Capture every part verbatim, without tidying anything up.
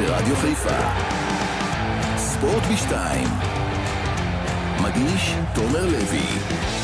ברדיו חיפה. ספורט בשתיים. מגיש תומר לוי.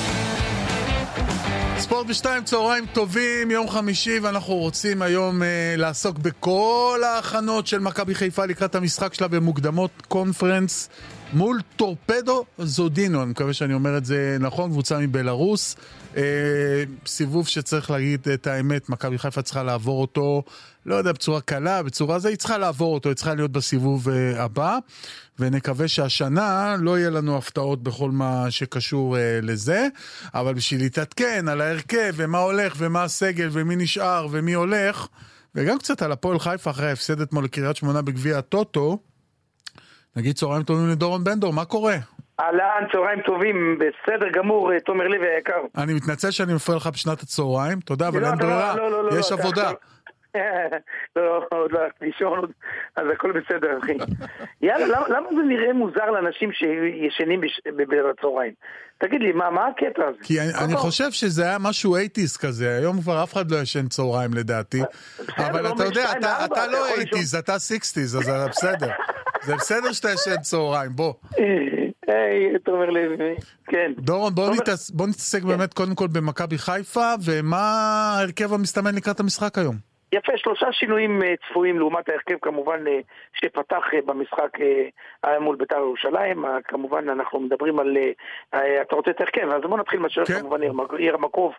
ספורט בשתיים, צהריים טובים, יום חמישי, ואנחנו רוצים היום אה, לעסוק בכל ההכנות של מכבי חיפה לקראת המשחק שלה במוקדמות קונפרנס מול טורפדו זודינו. אני מקווה שאני אומר את זה נכון, קבוצה מבלרוס. אה, סיבוב שצריך להגיד את האמת, מכבי חיפה צריכה לעבור אותו, לא יודע, בצורה קלה, בצורה זה, היא צריכה לעבור אותו, היא צריכה להיות בסיבוב אה, הבא, ונקווה שהשנה לא יהיה לנו הפתעות בכל מה שקשור אה, לזה, אבל בשביל להתעדכן על ההרכב ומה הולך ומה הסגל ומי נשאר ומי הולך, וגם קצת על הפועל חיפה אחרי ההפסד אתמול לקריית שמונה בגביע הטוטו, נגיד צהריים טובים לדורון בנדור, מה קורה? אהלן, צהריים טובים, בסדר גמור, תומר לוי היקר. אני מתנצל שאני מפריע לך בשנת הצהריים, תודה, אבל אין ברירה, יש עבודה. לא, עוד לא, לישון, אז הכל בסדר, אחי. יאללה, למה זה נראה מוזר לאנשים שישנים בצהריים? תגיד לי, מה הקטע הזה? כי אני חושב שזה היה משהו אייטיז כזה, היום כבר אף אחד לא ישן צהריים לדעתי, אבל אתה יודע, אתה לא אייטיז, אתה סיקסטיז, אז זה בסדר. זה בסדר שאתה ישן צהריים, בוא. היי, תומר לוי, כן. דורון, בוא נתעסק באמת קודם כל במכבי חיפה, ומה ההרכב המסתמן לקראת המשחק היום? יפה, שלושה שינויים צפויים לעומת ההרכב כמובן שפתח במשחק מול בית"ר ירושלים. כמובן אנחנו מדברים על, אתה רוצה את הרכב, אז בוא נתחיל משהו, כמובן ירמקוב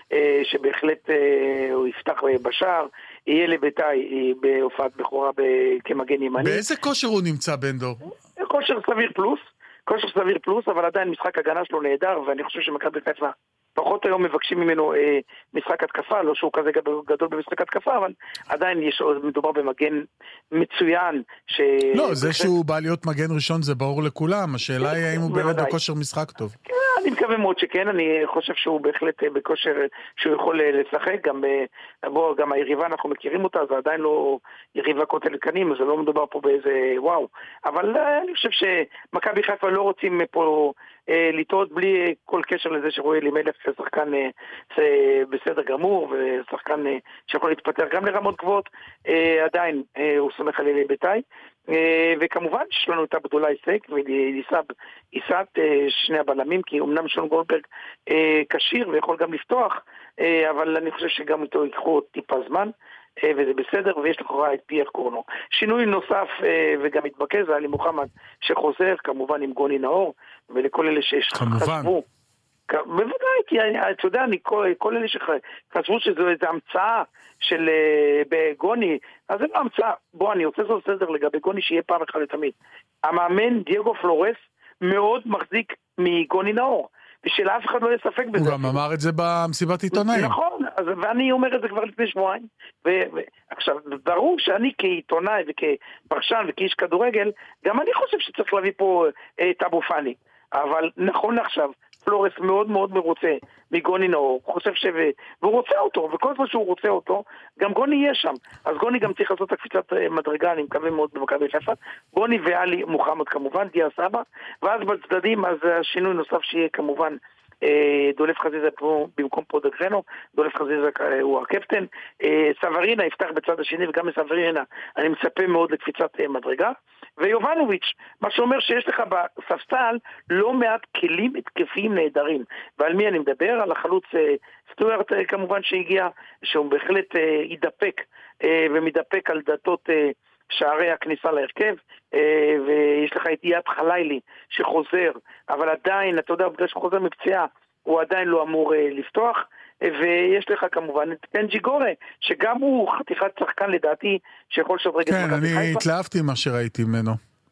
שבהחלט הוא יפתח בשער, יהיה לביתאי בהופעת בכורה כמגן ימני. באיזה כושר הוא נמצא בנדור? כושר סביר פלוס, כושר סביר פלוס, אבל עדיין משחק הגנה שלו נהדר, ואני חושב שמכבי חיפה פחות היום מבקשים ממנו אה, משחק התקפה, לא שהוא כזה גדול במשחק התקפה, אבל עדיין יש, מדובר במגן מצוין. ש... לא, זה שהוא בא להיות מגן ראשון זה ברור לכולם, השאלה היא האם הוא באמת בכושר משחק טוב. כן, אני מקווה מאוד שכן, אני חושב שהוא בהחלט בכושר שהוא יכול לשחק, גם, בוא, גם היריבה אנחנו מכירים אותה, זה עדיין לא יריבה קוטל קנים, זה לא מדובר פה באיזה וואו, אבל אני חושב שמכבי חיפה לא רוצים פה לטעות בלי כל קשר לזה שרואה אלימלך ששחקן בסדר גמור ושחקן שיכול להתפתח גם לרמות גבוהות, עדיין הוא סומך על אלי ביתאי, וכמובן יש לנו את עבדולאי סק וייסת שני הבלמים, כי אמנם שון גולדברג קשיר ויכול גם לפתוח, אבל אני חושב שגם איתו ייקחו טיפה זמן וזה בסדר, ויש לכאורה את פייר קורנו. שינוי נוסף וגם מתבקש, זה עלי מוחמד שחוזר, כמובן עם גוני נאור, ולכל אלה שחשבו, בוודאי, כי אתה יודע, כל אלה שחשבו שזו איזו המצאה של גוני, אז זה לא המצאה. בוא, אני רוצה זאת סדר לגבי גוני שיהיה פעם אחת לתמיד. המאמן דייגו פלורס מאוד מחזיק מגוני נאור, ושל אף אחד לא יספק בזה. הוא גם אמר את זה במסיבת עיתונאים. נכון, אז, ואני אומר את זה כבר לפני שבועיים. ועכשיו, ברור שאני כעיתונאי וכפרשן וכאיש כדורגל, גם אני חושב שצריך להביא פה את אבו פאני. אבל נכון עכשיו, פלורס מאוד מאוד מרוצה מגוני נאור, הוא חושב ש... והוא רוצה אותו, וכל זמן שהוא רוצה אותו, גם גוני יהיה שם. אז גוני גם צריך לעשות את הקפיצת מדרגה, אני מקווה מאוד במכבי חיפה. גוני ועלי מוחמד כמובן, דיה סבא, ואז בצדדים, אז השינוי נוסף שיהיה כמובן, דולף חזיזה פה במקום פרודגרנו, דולף חזיזה הוא הקפטן, סברינה יפתח בצד השני, וגם מסברינה אני מצפה מאוד לקפיצת מדרגה, ויובנוביץ', מה שאומר שיש לך בספסל לא מעט כלים התקפיים נהדרים, ועל מי אני מדבר? על החלוץ סטוארט כמובן שהגיע, שהוא בהחלט ידפק ומדפק על דלתות שערי הכניסה להרכב, ויש לך את איאת חלילי שחוזר, אבל עדיין, אתה יודע, בגלל שחוזר מפציעה, הוא עדיין לא אמור לפתוח, ויש לך כמובן את פנג'י גורה, שגם הוא חתיכת שחקן לדעתי, שיכול לשדרג את מכבי חיפה. כן, אני התלהבתי מה שראיתי ממנו.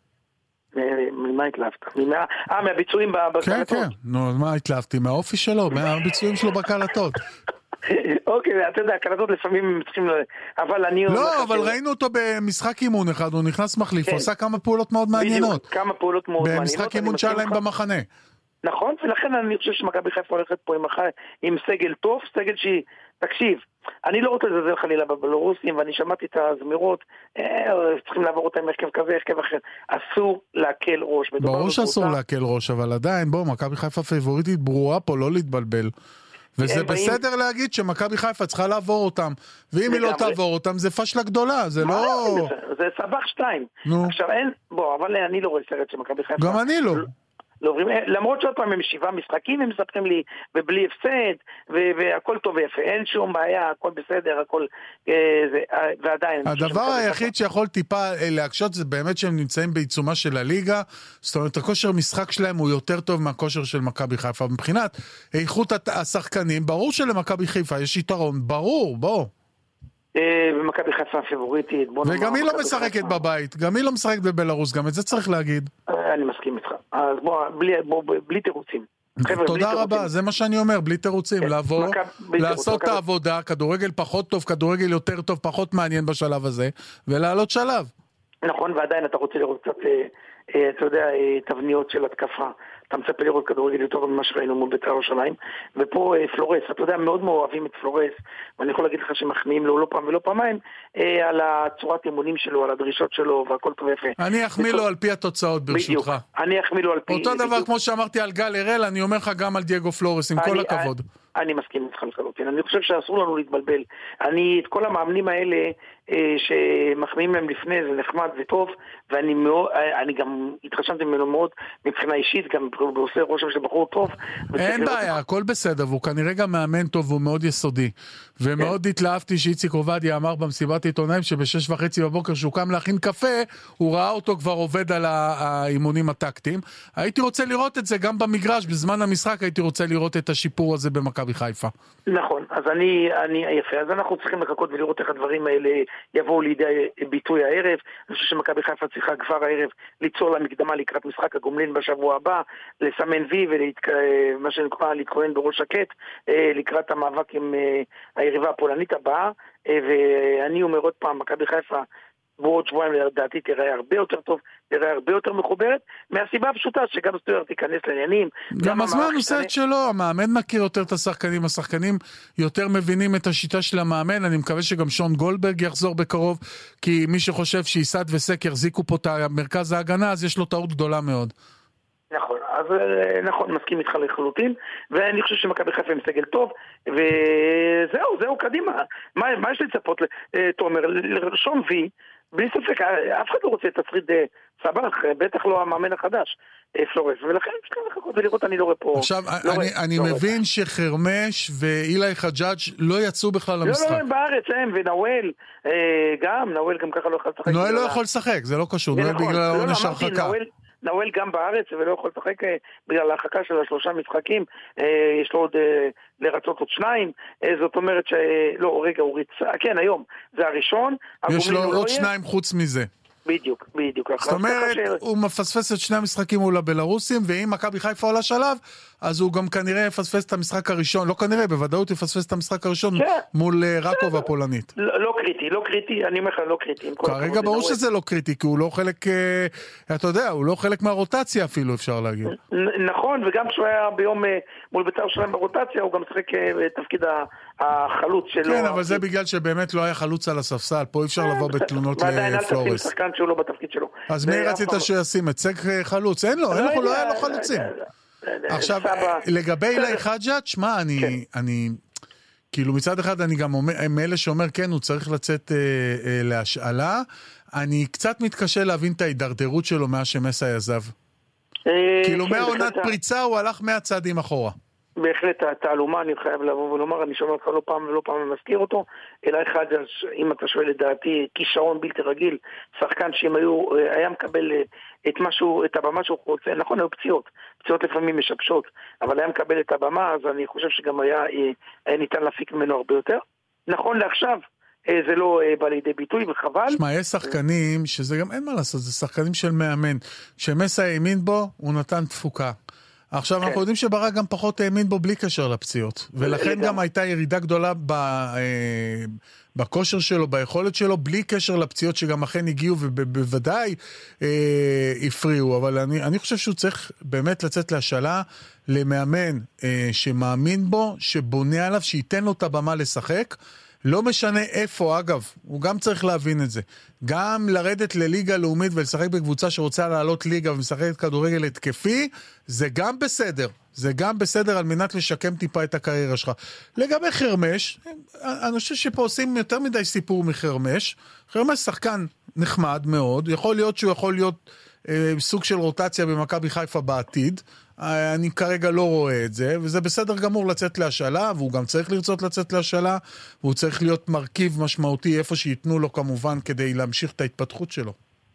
ממה התלהבת? אה, מהביצועים בקלטות? כן, כן, נו, מה התלהבתי? מהאופי שלו, מהביצועים שלו בקלטות. אוקיי, אתה יודע, הקלטות לפעמים הם צריכים, אבל אני... לא, אבל ראינו אותו במשחק אימון אחד, הוא נכנס מחליף, הוא עושה כמה פעולות מאוד מעניינות. כמה פעולות מאוד מעניינות. במשחק אימון שלהם במחנה. נכון, ולכן אני חושב שמכבי חיפה הולכת פה עם סגל טוב, סגל שהיא, תקשיב, אני לא רוצה לזלזל חלילה בבלורוסים, ואני שמעתי את הזמירות, צריכים לעבור אותם הרכב כזה, הרכב אחר, אסור להקל ראש. ברור שאסור להקל ראש, אבל עדיין, בוא, מכבי חיפה פייבוריטית ברורה פה, לא להתבלבל. וזה בסדר באים... להגיד שמכבי חיפה צריכה לעבור אותם, ואם היא לא תעבור אותם, זה פשלה גדולה, זה לא... זה, זה סבח שתיים. נו. עכשיו אין, בוא, אבל אני לא רואה סרט שמכבי חיפה... גם אני לא. לא עוברים, למרות שעוד פעם הם שבעה משחקים, הם מספרים לי, ובלי הפסד, והכל טוב ויפה, אין שום בעיה, הכל בסדר, הכל, זה, ועדיין... הדבר היחיד שיכול טיפה להקשות, זה באמת שהם נמצאים בעיצומה של הליגה, זאת אומרת, הכושר משחק שלהם הוא יותר טוב מהכושר של מכבי חיפה, מבחינת איכות השחקנים, ברור שלמכבי חיפה יש יתרון, ברור, בוא. ומכבי חיפה הפיבוריטית, וגם היא לא משחקת בבית, גם היא לא משחקת בבלרוס, גם את זה צריך להגיד. אני מסכים איתך, אז בוא, בלי תירוצים. תודה רבה, זה מה שאני אומר, בלי תירוצים, לעבור, לעשות את העבודה, כדורגל פחות טוב, כדורגל יותר טוב, פחות מעניין בשלב הזה, ולעלות שלב. נכון, ועדיין אתה רוצה לראות קצת, אתה יודע, תבניות של התקפה. אתה מצפה לראות כדורגל יותר ממה שראינו מול בית"ר ירושלים, ופה פלורס, אתה יודע, מאוד מאוהבים את פלורס, ואני יכול להגיד לך שמחמיאים לו לא פעם ולא פעמיים, על הצורת אימונים שלו, על הדרישות שלו, והכל טוב יפה. אני אחמיא לו על פי התוצאות ברשותך. אני אחמיא לו על פי... אותו דבר כמו שאמרתי על גל הראל, אני אומר לך גם על דייגו פלורס, עם כל הכבוד. אני מסכים איתך לחלוטין, אני חושב שאסור לנו להתבלבל. אני, את כל המאמנים האלה אה, שמחמיאים להם לפני, זה נחמד וטוב, ואני מאוד, אני גם התחשמתי ממנו מאוד מבחינה אישית, גם בעושה רושם של בחור טוב. אין בעיה, הכל בסדר, והוא כנראה גם מאמן טוב, והוא מאוד יסודי. ומאוד התלהבתי שאיציק עובדיה אמר במסיבת עיתונאים, שבשש וחצי בבוקר שהוא קם להכין קפה, הוא ראה אותו כבר עובד על האימונים הטקטיים. הייתי רוצה לראות את זה גם במגרש, בזמן המשחק הייתי רוצה לראות את השיפור הזה במכבי חיפה. נכון, אז אני, אני, יפה, אז אנחנו צריכים לחכות ולראות איך הדברים האלה יבואו לידי ביטוי הערב. אני חושב שמכבי חיפה צריכה כבר הערב ליצור לה מקדמה לקראת משחק הגומלין בשבוע הבא, לסמן וי ומה שנקרא להתכונן בראש שקט, לקראת המאבק עם היריבה הפולנית הבאה, ואני אומר עוד פעם, מכבי חיפה בעוד שבועיים לדעתי תראה הרבה יותר טוב, תראה הרבה יותר מחוברת, מהסיבה הפשוטה שגם סטויאר תיכנס לעניינים. גם הזמן עושה את שלו, המאמן מכיר יותר את השחקנים, השחקנים יותר מבינים את השיטה של המאמן, אני מקווה שגם שון גולדברג יחזור בקרוב, כי מי שחושב שיסד וסק יחזיקו פה את מרכז ההגנה, אז יש לו טעות גדולה מאוד. נכון, אז נכון, מסכים איתך לחלוטין, ואני חושב שמכבי חיפה עם סגל טוב, וזהו, זהו, קדימה. מה, מה יש לצפות, תומר, לרשום וי, בלי ספק, אף אחד לא רוצה את תצריד סבח, בטח לא המאמן החדש, פלורס, ולכן צריכים לחכות ולראות, אני לא רואה פה... עכשיו, אני מבין שחרמש ואילי חג'אג' לא יצאו בכלל למשחק. לא, לא, בארץ הם, ונאואל, גם, נאואל גם ככה לא יכול לשחק. נאואל לא יכול לשחק, זה לא קשור, נאואל בגלל העונש הרחקה. נאואל גם בארץ ולא יכול לשחק בגלל ההרחקה של השלושה משחקים, יש לו עוד לרצות עוד שניים, זאת אומרת שלא, רגע, הוא ריצה, כן, היום, זה הראשון. יש לו עוד שניים חוץ מזה. בדיוק, בדיוק. זאת אומרת, הוא מפספס את שני המשחקים מול הבלרוסים, ואם מכבי חיפה עולה שלב, אז הוא גם כנראה יפספס את המשחק הראשון, לא כנראה, בוודאות יפספס את המשחק הראשון מול רקוב הפולנית. לא קריטי, לא קריטי, אני אומר לך, לא קריטי. כרגע ברור שזה לא קריטי, כי הוא לא חלק, אתה יודע, הוא לא חלק מהרוטציה אפילו, אפשר להגיד. נכון, וגם כשהוא היה ביום מול בית"ר שלהם ברוטציה, הוא גם משחק בתפקיד החלוץ שלו. כן, אבל זה בגלל שבאמת לא היה חלוץ על הספסל, פה אפשר לבוא בתלונות לפלורס. שהוא לא בתפקיד שלו. אז מי רצית שישים? את סק חלוץ? אין לו, לא היה לו חלוצים. עכשיו, לגבי אילי חג'אג', שמע, אני, כאילו מצד אחד אני גם מאלה שאומר, כן, הוא צריך לצאת להשאלה, אני קצת מתקשה להבין את ההידרדרות שלו מה שמסי עזב. כאילו מהעונת פריצה הוא הלך מהצעדים אחורה. בהחלט התעלומה, אני חייב לבוא ולומר, אני שומע אותך לא פעם ולא פעם מזכיר אותו, אלא אחד, אם אתה שואל לדעתי, כישרון בלתי רגיל, שחקן שאם היו, היה מקבל את משהו, את הבמה שהוא רוצה, נכון, היו פציעות, פציעות לפעמים משבשות, אבל היה מקבל את הבמה, אז אני חושב שגם היה, היה ניתן להפיק ממנו הרבה יותר. נכון לעכשיו, זה לא בא לידי ביטוי וחבל. שמע, יש שחקנים, שזה גם אין מה לעשות, זה שחקנים של מאמן, כשמסי האמין בו, הוא נתן תפוקה. עכשיו אנחנו יודעים שברק גם פחות האמין בו בלי קשר לפציעות, ולכן גם הייתה ירידה גדולה בכושר שלו, ביכולת שלו, בלי קשר לפציעות שגם אכן הגיעו ובוודאי הפריעו, אבל אני, אני חושב שהוא צריך באמת לצאת להשאלה למאמן שמאמין בו, שבונה עליו, שייתן לו את הבמה לשחק, לא משנה איפה, אגב, הוא גם צריך להבין את זה. גם לרדת לליגה לאומית ולשחק בקבוצה שרוצה לעלות ליגה ומשחקת כדורגל התקפי, זה גם בסדר. זה גם בסדר על מנת לשקם טיפה את הקריירה שלך. לגבי חרמש, אני חושב שפה עושים יותר מדי סיפור מחרמש. חרמש שחקן נחמד מאוד, יכול להיות שהוא יכול להיות אה, סוג של רוטציה במכבי חיפה בעתיד. אה, אני כרגע לא רואה את זה, וזה בסדר גמור לצאת להשאלה, והוא גם צריך לרצות לצאת להשאלה, והוא צריך להיות מרכיב משמעותי איפה שיתנו לו כמובן כדי להמשיך את ההתפתחות שלו.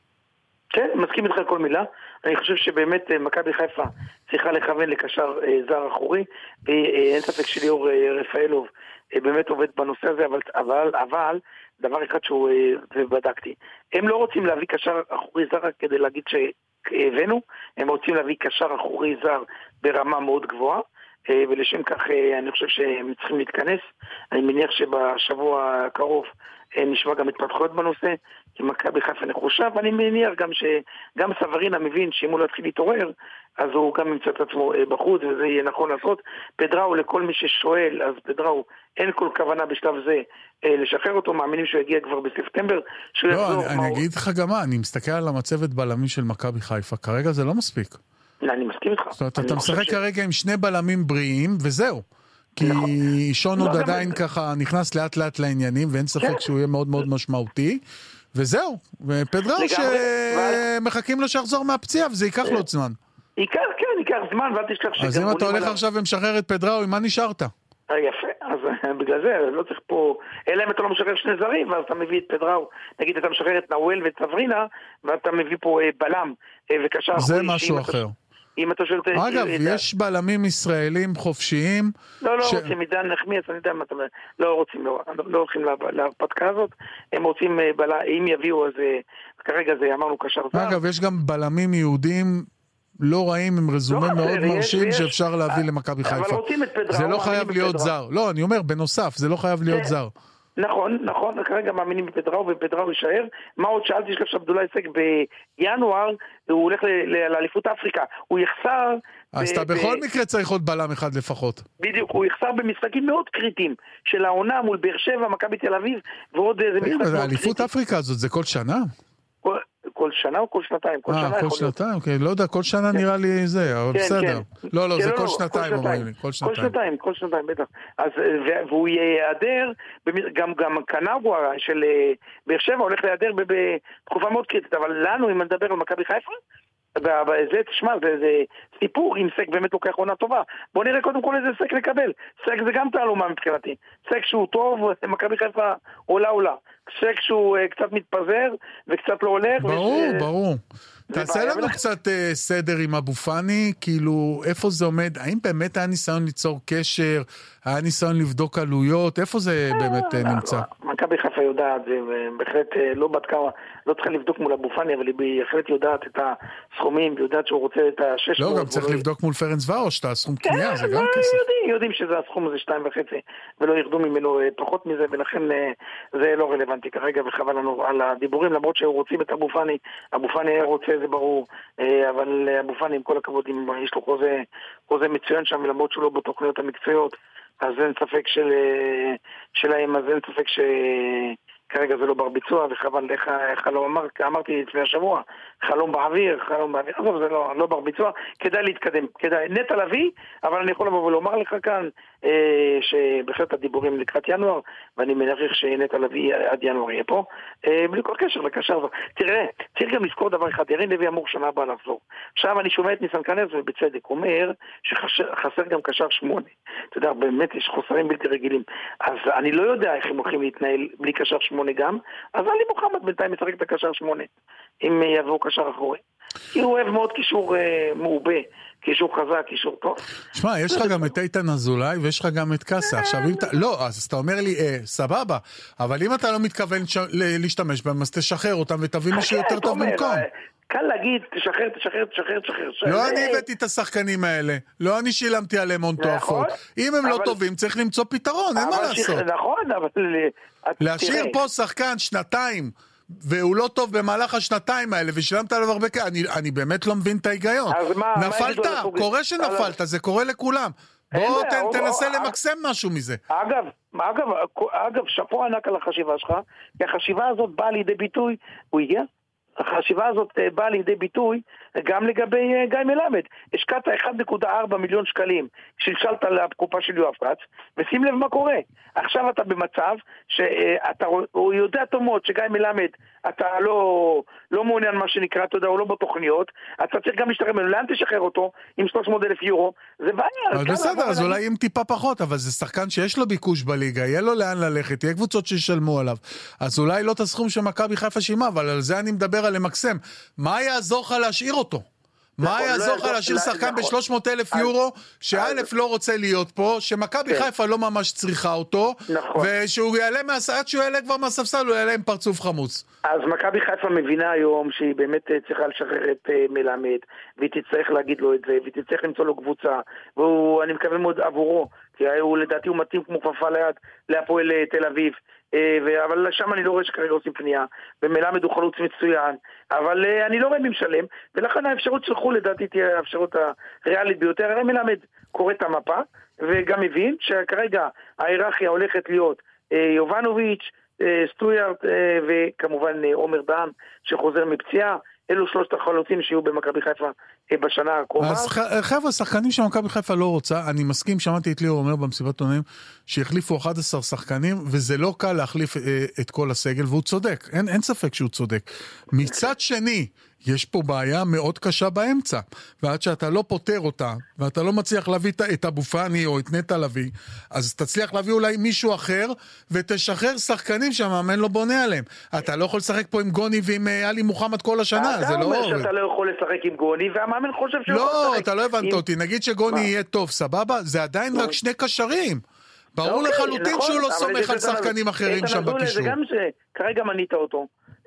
כן, מסכים איתך כל מילה. אני חושב שבאמת מכבי חיפה צריכה לכוון לקשר זר אחורי, ואין ספק שליאור רפאלוב באמת עובד בנושא הזה, אבל, אבל, אבל דבר אחד שהוא, ובדקתי, הם לא רוצים להביא קשר אחורי זר רק כדי להגיד שהבאנו, הם רוצים להביא קשר אחורי זר ברמה מאוד גבוהה, ולשם כך אני חושב שהם צריכים להתכנס. אני מניח שבשבוע הקרוב נשמע גם התפתחויות בנושא, כי מכבי חיפה נחושה, ואני מניח גם שגם סברינה מבין שאם הוא לא יתחיל להתעורר, אז הוא גם ימצא את עצמו בחוץ, וזה יהיה נכון לעשות. פדראו, לכל מי ששואל, אז פדראו, אין כל כוונה בשלב זה לשחרר אותו, מאמינים שהוא יגיע כבר בספטמבר. לא, אני, אני אגיד לך גם מה, אני מסתכל על המצבת בלמים של מכבי חיפה, כרגע זה לא מספיק. לא, אני מסכים איתך. זאת אומרת, אתה משחק ש... כרגע עם שני בלמים בריאים, וזהו. כי נכון. שון עוד לא עדיין ככה נכנס לאט לאט לעניינים, ואין ספק כן. שהוא יהיה מאוד מאוד משמעותי, וזהו. ופדראו שמחכים לו שיחזור מהפציעה, וזה ייקח לו עוד זמן. ייקח, כן, ייקח זמן, ואל תשכח שגם... אז אם אתה הולך עכשיו ומשחרר את פדראו, עם מה נשארת? יפה, אז בגלל זה לא צריך פה, אלא אם אתה לא משחרר שני זרים, ואז אתה מביא את פדראו, נגיד אתה משחרר את נאואל ואת סברינה, ואתה מביא פה בלם וקשר אחורי. זה משהו אחר. אם אתה שואל... אגב, יש בלמים ישראלים חופשיים... לא, לא רוצים, עידן נחמיאס, אני יודע מה אתה אומר, לא רוצים, לא הולכים להרפתקה הזאת, הם רוצים, אם יביאו, אז כרגע זה אמרנו קשר זר. אגב, יש גם בלמים יהודים לא רעים עם רזומה מאוד מרשים שאפשר להביא למכבי חיפה. זה לא חייב להיות זר. לא, אני אומר, בנוסף, זה לא חייב להיות זר. נכון, נכון, כרגע מאמינים בפדראו, ופדראו יישאר. מה עוד שאלתי שלך שעבדולאי סק בינואר, הוא הולך לאליפות אפריקה. הוא יחסר... אז אתה בכל מקרה צריך עוד בלם אחד לפחות. בדיוק, הוא יחסר במשחקים מאוד קריטיים, של העונה מול באר שבע, מכבי תל אביב, ועוד איזה משחק מאוד קריטי. האליפות אפריקה הזאת, זה כל שנה? כל שנה או כל שנתיים? כל שנה כל שנתיים, לא יודע, כל שנה נראה לי זה, אבל בסדר. לא, לא, זה כל שנתיים אומרים לי, כל שנתיים. כל שנתיים, כל שנתיים, בטח. והוא ייעדר, גם קנאגווה של באר שבע הולך להיעדר בתקופה מאוד קריטית, אבל לנו, אם נדבר על מכבי חיפה, זה, תשמע, זה סיפור אם סק באמת לוקח עונה טובה. בוא נראה קודם כל איזה סק לקבל. סק זה גם תעלומה מבחינתי. סק שהוא טוב, מכבי חיפה עולה עולה. סק שהוא קצת מתפזר וקצת לא הולך. ברור, ברור. תעשה לנו קצת סדר עם אבו פאני, כאילו איפה זה עומד, האם באמת היה ניסיון ליצור קשר, היה ניסיון לבדוק עלויות, איפה זה באמת נמצא? מכבי חיפה יודעת, זה בהחלט לא בדקה, לא צריכה לבדוק מול אבו פאני, אבל היא בהחלט יודעת את הסכומים, יודעת שהוא רוצה את ה-שש מאות. לא, גם צריך לבדוק מול פרנס וארוש, את הסכום קנייה, זה גם כסף. יודעים שזה הסכום הזה שתיים וחצי, ולא ירדו ממנו פחות מזה, ולכן זה לא רלוונטי כרגע, וחבל לנו על הדיבורים, למרות שהוא רוצים את אבו פאני, אבו פאני רוצה, זה ברור, אבל אבו פאני, עם כל הכבוד, יש לו חוזה, חוזה מצוין שם, למרות שהוא לא בתוכניות המקצועיות, אז אין ספק של, שלהם, אז אין ספק שכרגע זה לא בר ביצוע, וחבל, איך חלום אמר, אמרתי לפני השבוע, חלום באוויר, חלום באוויר, אז זה לא, לא בר ביצוע, כדאי להתקדם, כדאי, נטע לביא, אבל אני יכול לבוא ולומר לך כאן, אה, שבחלט הדיבורים לקראת ינואר, ואני מניח שנטע לביא עד ינואר יהיה פה, אה, בלי כל קשר לקשר, תראה, צריך גם לזכור דבר אחד, ירין לוי אמור שנה הבאה לחזור, עכשיו אני שומע את ניסן כנס ובצדק, אומר שחסר גם קשר שמונה, אתה יודע, באמת יש חוסרים בלתי רגילים, אז אני לא יודע איך הם הולכים להתנהל בלי קשר שמונה גם, אז עלי מוחמד בינתיים משחק את הקשר שמונה, אם יבואו קשר אחורי. כי הוא אוהב מאוד קישור אה, מעובה, קישור חזק, קישור טוב. שמע, יש לך גם את איתן אזולאי ויש לך גם את קאסה. עכשיו, אם אתה... לא, אז אתה אומר לי, אה, סבבה, אבל אם אתה לא מתכוון ש... להשתמש בהם, אז תשחרר אותם ותביא מישהו יותר טוב במקום. קל להגיד, תשחרר, תשחרר, תשחרר, תשחרר. לא אני הבאתי את השחקנים האלה. לא אני שילמתי עליהם הון תועפות. אם הם לא טובים, צריך למצוא פתרון, אין מה לעשות. נכון, אבל... להשאיר פה שחקן שנתיים, והוא לא טוב במהלך השנתיים האלה, ושילמת עליו הרבה כאלה, אני, אני באמת לא מבין את ההיגיון. נפלת, קורה שנפלת, זה קורה לכולם. בוא תנסה למקסם משהו מזה. אגב, אגב, אגב, שפו ענק על החשיבה שלך, כי החשיבה הזאת באה לידי ביטוי, הוא הגיע? החשיבה הזאת באה לידי ביטוי גם לגבי גיא מלמד. השקעת אחד נקודה ארבע מיליון שקלים, שלשלת לקופה של יואב כץ, ושים לב מה קורה. עכשיו אתה במצב שאתה, הוא יודע טוב מאוד שגיא מלמד, אתה לא, לא מעוניין מה שנקרא, אתה יודע, הוא לא בתוכניות, אתה צריך גם להשתחרר ממנו, לאן תשחרר אותו עם שלוש מאות אלף יורו? זה בעיה. אז בסדר, אז אולי עם טיפה פחות, אבל זה שחקן שיש לו ביקוש בליגה, יהיה לו לאן ללכת, יהיה קבוצות שישלמו עליו. אז אולי לא את הסכום שמכבי חיפה שילמה, אבל על זה אני מדבר על למקסם. מה יעזור לך להשאיר אותו? מה יעזור לך להשאיר שחקן ב-שלוש מאות אלף יורו, שא' לא רוצה להיות פה, שמכבי חיפה לא ממש צריכה אותו, ושהוא יעלה מהסעד, שהוא יעלה כבר מהספסל, הוא יעלה עם פרצוף חמוץ. אז מכבי חיפה מבינה היום שהיא באמת צריכה לשחרר את מלמד, והיא תצטרך להגיד לו את זה, והיא תצטרך למצוא לו קבוצה, ואני מקווה מאוד עבורו, כי הוא לדעתי הוא מתאים כמו כפפה ליד להפועל תל אביב, אבל שם אני לא רואה שכרגע עושים פנייה, ומלמד הוא חלוץ מצוין, אבל אני לא רואה מי משלם, ולכן האפשרות שלחו לדעתי תהיה האפשרות הריאלית ביותר. הרי מלמד קורא את המפה, וגם מבין שכרגע ההיררכיה הולכת להיות יובנוביץ', סטויארט וכמובן עומר דהן שחוזר מפציעה. אלו שלושת החלוצים שיהיו במכבי חיפה בשנה הקרובה. אז חבר'ה, שחקנים שמכבי חיפה לא רוצה, אני מסכים, שמעתי את ליאור אומר במסיבת עונאים, שהחליפו אחד עשר שחקנים, וזה לא קל להחליף את כל הסגל, והוא צודק, אין, אין ספק שהוא צודק. מצד שני, יש פה בעיה מאוד קשה באמצע, ועד שאתה לא פותר אותה, ואתה לא מצליח להביא את אבו פאני או את נטע לביא, אז תצליח להביא אולי מישהו אחר, ותשחרר שחקנים שהמאמן לא בונה עליהם. אתה לא יכול לשחק פה עם גוני ועם עלי מוחמד כל השנה, זה לא... אתה אומר שאתה לא יכול לשחק עם גוני, והמאמן חושב שהוא יכול לשחק. לא, אתה לא הבנת אותי, נגיד שגוני יהיה טוב, סבבה? זה עדיין רק שני קשרים. ברור לחלוטין שהוא לא סומך על שחקנים אחרים שם בקישור. זה גם שכרגע מנית אותו.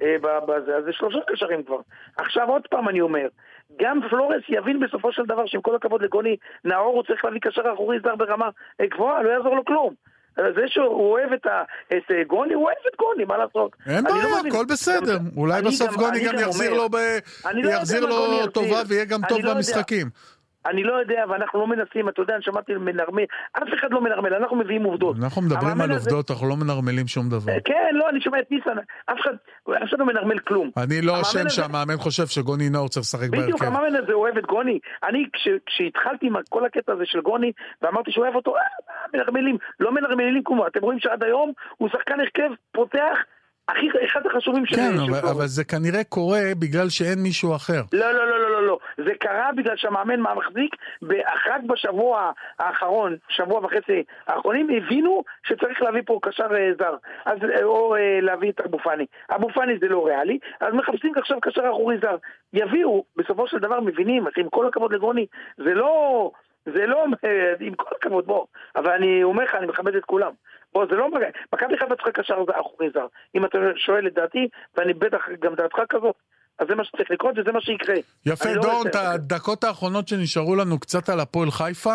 בזה, אז זה שלושה קשרים כבר. עכשיו עוד פעם אני אומר, גם פלורס יבין בסופו של דבר שעם כל הכבוד לגוני נאור הוא צריך להביא קשר אחורי זר ברמה גבוהה, לא יעזור לו כלום. זה שהוא אוהב את, ה, את גוני, הוא אוהב את גוני, מה לעשות? אין בעיה, לא הכל בסדר. גם, אולי בסוף גם, גוני גם, גם יחזיר אומר, לו, ב... יחזיר לו טובה ויהיה גם טוב לא במשחקים. יודע. אני לא יודע, ואנחנו לא מנסים, אתה יודע, אני שמעתי מנרמל, אף אחד לא מנרמל, אנחנו מביאים עובדות. אנחנו מדברים על עובדות, אנחנו לא מנרמלים שום דבר. כן, לא, אני שומע את ניסן, אף אחד לא מנרמל כלום. אני לא אשם שהמאמן חושב שגוני נאור צריך לשחק בהרכב. בדיוק, המאמן הזה אוהב את גוני. אני, כשהתחלתי עם כל הקטע הזה של גוני, ואמרתי שהוא אוהב אותו, מנרמלים, לא מנרמלים כמו, אתם רואים שעד היום הוא שחקן הרכב, פותח, הכי אחד החשובים של... כן, אבל, אבל זה כנראה קורה בגלל שאין מישהו אחר. לא, לא, לא, לא, לא, לא. זה קרה בגלל שהמאמן מחזיק, רק בשבוע האחרון, שבוע וחצי האחרונים, הבינו שצריך להביא פה קשר זר, אז, או להביא את אבו פאני. אבו פאני זה לא ריאלי, אז מחפשים עכשיו קשר אחורי זר. יביאו, בסופו של דבר מבינים, עם כל הכבוד לגוני, זה לא... זה לא, עם כל הכבוד, בוא. אבל אני אומר לך, אני מכבד את כולם. בוא, זה לא מגע. מכבי חיפה צריכה קשר אחורי זר. אם אתה שואל את דעתי, ואני בטח גם דעתך כזאת, אז זה מה שצריך לקרות וזה מה שיקרה. יפה, דורון, את הדקות האחרונות שנשארו לנו קצת על הפועל חיפה,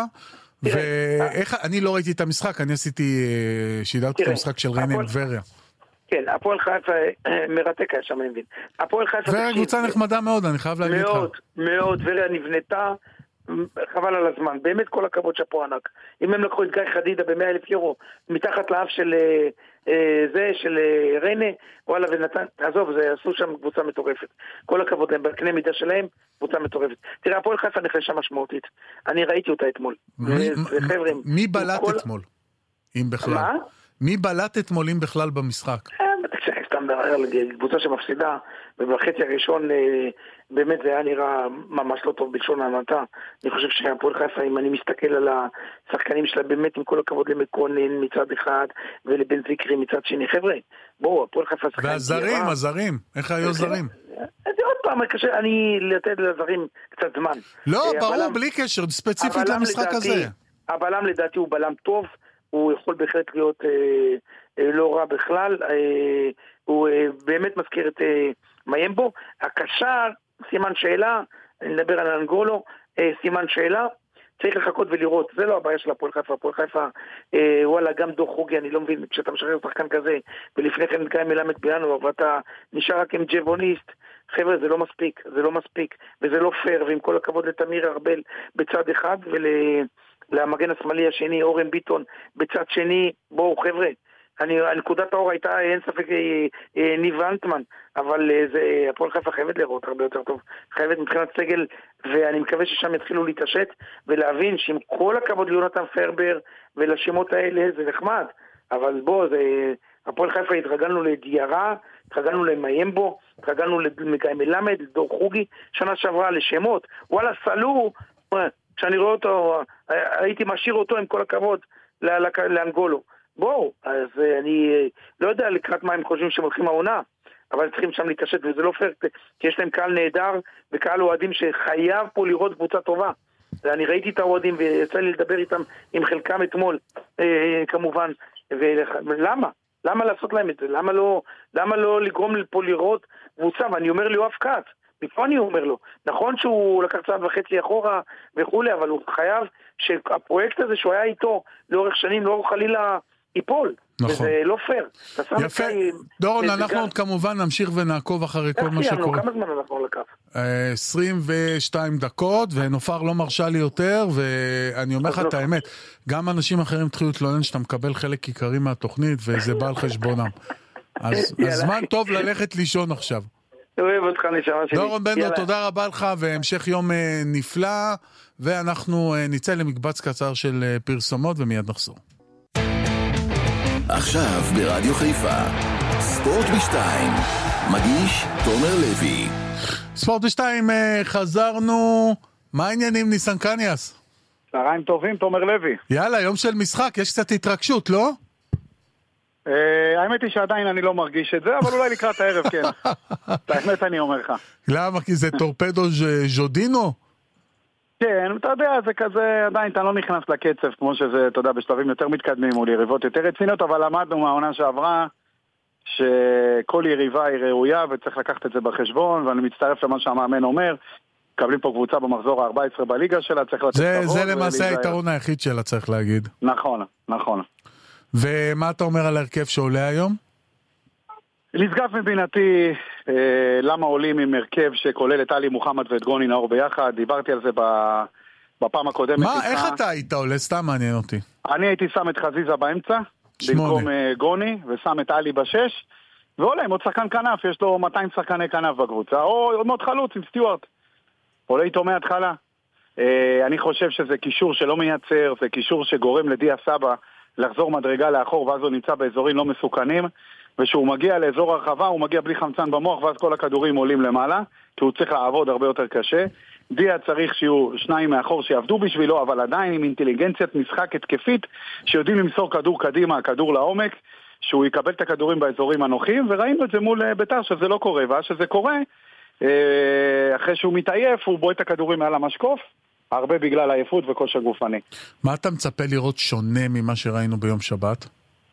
ואיך, אני לא ראיתי את המשחק, אני עשיתי, שידרתי את המשחק של ריינה עם טבריה. כן, הפועל חיפה מרתק היה שם, אני מבין. הפועל חיפה... טבריה קבוצה נחמדה מאוד, אני חייב להגיד לך. מאוד, מאוד, טבריה נבנתה, חבל על הזמן, באמת כל הכבוד שפה ענק. אם הם לקחו את גיא חדידה ב-מאה אלף יורו מתחת לאף של זה, של ריינה, וואלה ונתן, עזוב, זה עשו שם קבוצה מטורפת. כל הכבוד להם, בקנה מידה שלהם, קבוצה מטורפת. תראה, הפועל חיפה נחלשה משמעותית. אני ראיתי אותה אתמול. מי בלט אתמול, אם בכלל? מה? מי בלט אתמול, אם בכלל במשחק? סתם קבוצה שמפסידה, ובחצי הראשון באמת זה היה נראה ממש לא טוב בלשון המעטה. אני חושב שהפועל חיפה, אם אני מסתכל על השחקנים שלה, באמת עם כל הכבוד למקונן מצד אחד, ולבן זיקרי מצד שני. חבר'ה, בואו, הפועל חיפה שחקנים... והזרים, הזרים, איך היו זרים? זה עוד פעם, אני לתת לזרים קצת זמן. לא, ברור, בלי קשר, ספציפית למשחק הזה. הבלם לדעתי הוא בלם טוב, הוא יכול בהחלט להיות לא רע בכלל, הוא באמת מזכיר את מיימבו. הקשר, סימן שאלה, אני מדבר על אנגולו, סימן שאלה, צריך לחכות ולראות, זה לא הבעיה של הפועל חיפה. הפועל חיפה, וואלה, גם דוח חוגי, אני לא מבין, כשאתה משחרר שחקן כזה, ולפני כן גיא מלמד בינואר, ואתה נשאר רק עם ג'בוניסט, חבר'ה, זה לא מספיק, זה לא מספיק, וזה לא פייר, ועם כל הכבוד לתמיר ארבל בצד אחד, ול... למגן השמאלי השני, אורן ביטון, בצד שני, בואו חבר'ה, אני, הנקודת האור הייתה, אין ספק, ניב אלטמן, אבל זה, הפועל חיפה חייבת לראות הרבה יותר טוב, חייבת מבחינת סגל, ואני מקווה ששם יתחילו להתעשת, ולהבין שעם כל הכבוד ליונתן פרבר, ולשמות האלה, זה נחמד, אבל בוא, זה, הפועל חיפה התרגלנו לדיירה, התרגלנו למיימבו, התרגלנו לגיא מלמד, לדור חוגי, שנה שעברה לשמות, וואלה, סלו, כשאני רואה אותו, הייתי משאיר אותו עם כל הכבוד לאנגולו. בואו, אז אני לא יודע לקראת מה הם חושבים שהם הולכים העונה, אבל צריכים שם להתעשת, וזה לא פייר, כי יש להם קהל נהדר, וקהל אוהדים שחייב פה לראות קבוצה טובה. ואני ראיתי את האוהדים, ויצא לי לדבר איתם, עם חלקם אתמול, כמובן, ולמה? למה לעשות להם את זה? למה לא, למה לא לגרום פה לראות קבוצה? ואני אומר ליואב כץ, מפה אני אומר לו, נכון שהוא לקח צעד וחצי אחורה וכולי, אבל הוא חייב שהפרויקט הזה שהוא היה איתו לאורך שנים לא חלילה ייפול. נכון. וזה לא פייר. יפה. דורון, אנחנו עוד כמובן נמשיך ונעקוב אחרי כל מה שקורה. כמה זמן אנחנו לקח? עשרים ושתיים דקות, ונופר לא מרשה לי יותר, ואני אומר לך את האמת, גם אנשים אחרים התחילו להתלונן שאתה מקבל חלק עיקרי מהתוכנית, וזה בא על חשבונם. אז זמן טוב ללכת לישון עכשיו. אוהב אותך נשמה שלי. דורון בנדו, תודה רבה לך, והמשך יום נפלא, ואנחנו נצא למקבץ קצר של פרסומות, ומיד נחזור. עכשיו ברדיו חיפה, ספורט בשתיים, מגיש תומר לוי. ספורט בשתיים, חזרנו, מה העניינים ניסן קניאס? צהריים טובים, תומר לוי. יאללה, יום של משחק, יש קצת התרגשות, לא? האמת היא שעדיין אני לא מרגיש את זה, אבל אולי לקראת הערב כן. האמת אני אומר לך. למה? כי זה טורפדו ז'ודינו? כן, אתה יודע, זה כזה, עדיין אתה לא נכנס לקצב, כמו שזה, אתה יודע, בשלבים יותר מתקדמים מול יריבות יותר רצינות, אבל למדנו מהעונה שעברה, שכל יריבה היא ראויה, וצריך לקחת את זה בחשבון, ואני מצטרף למה שהמאמן אומר, מקבלים פה קבוצה במחזור ה-ארבע עשרה בליגה שלה, צריך לתת זה, זה למעשה היתרון היחיד שלה, צריך להגיד. נכון, נכון. ומה אתה אומר על ההרכב שעולה היום? נשגב מבינתי אה, למה עולים עם הרכב שכולל את אלי מוחמד ואת גוני נאור ביחד, דיברתי על זה בפעם הקודמת. מה, איך אתה היית עולה? סתם מעניין אותי. אני הייתי שם את חזיזה באמצע, במקום אה, גוני, ושם את אלי בשש, ועולה עם עוד שחקן כנף, יש לו מאתיים שחקני כנף בקבוצה, או עוד מאוד חלוץ עם סטיוארט. עולה איתו מההתחלה. אה, אני חושב שזה קישור שלא מייצר, זה קישור שגורם לדיה סבא לחזור מדרגה לאחור, ואז הוא נמצא באזורים לא מסוכנים, ושהוא מגיע לאזור הרחבה, הוא מגיע בלי חמצן במוח, ואז כל הכדורים עולים למעלה, כי הוא צריך לעבוד הרבה יותר קשה. דיה צריך שיהיו שניים מאחור שיעבדו בשבילו, אבל עדיין עם אינטליגנציית משחק התקפית, שיודעים למסור כדור קדימה, כדור לעומק, שהוא יקבל את הכדורים באזורים הנוחים, וראינו את זה מול ביתר שזה לא קורה, ואז שזה קורה, אחרי שהוא מתעייף, הוא בועט את הכדורים מעל המשקוף, הרבה בגלל העייפות וכושר גופני. מה אתה מצפה לראות שונה ממה שראינו ביום שבת?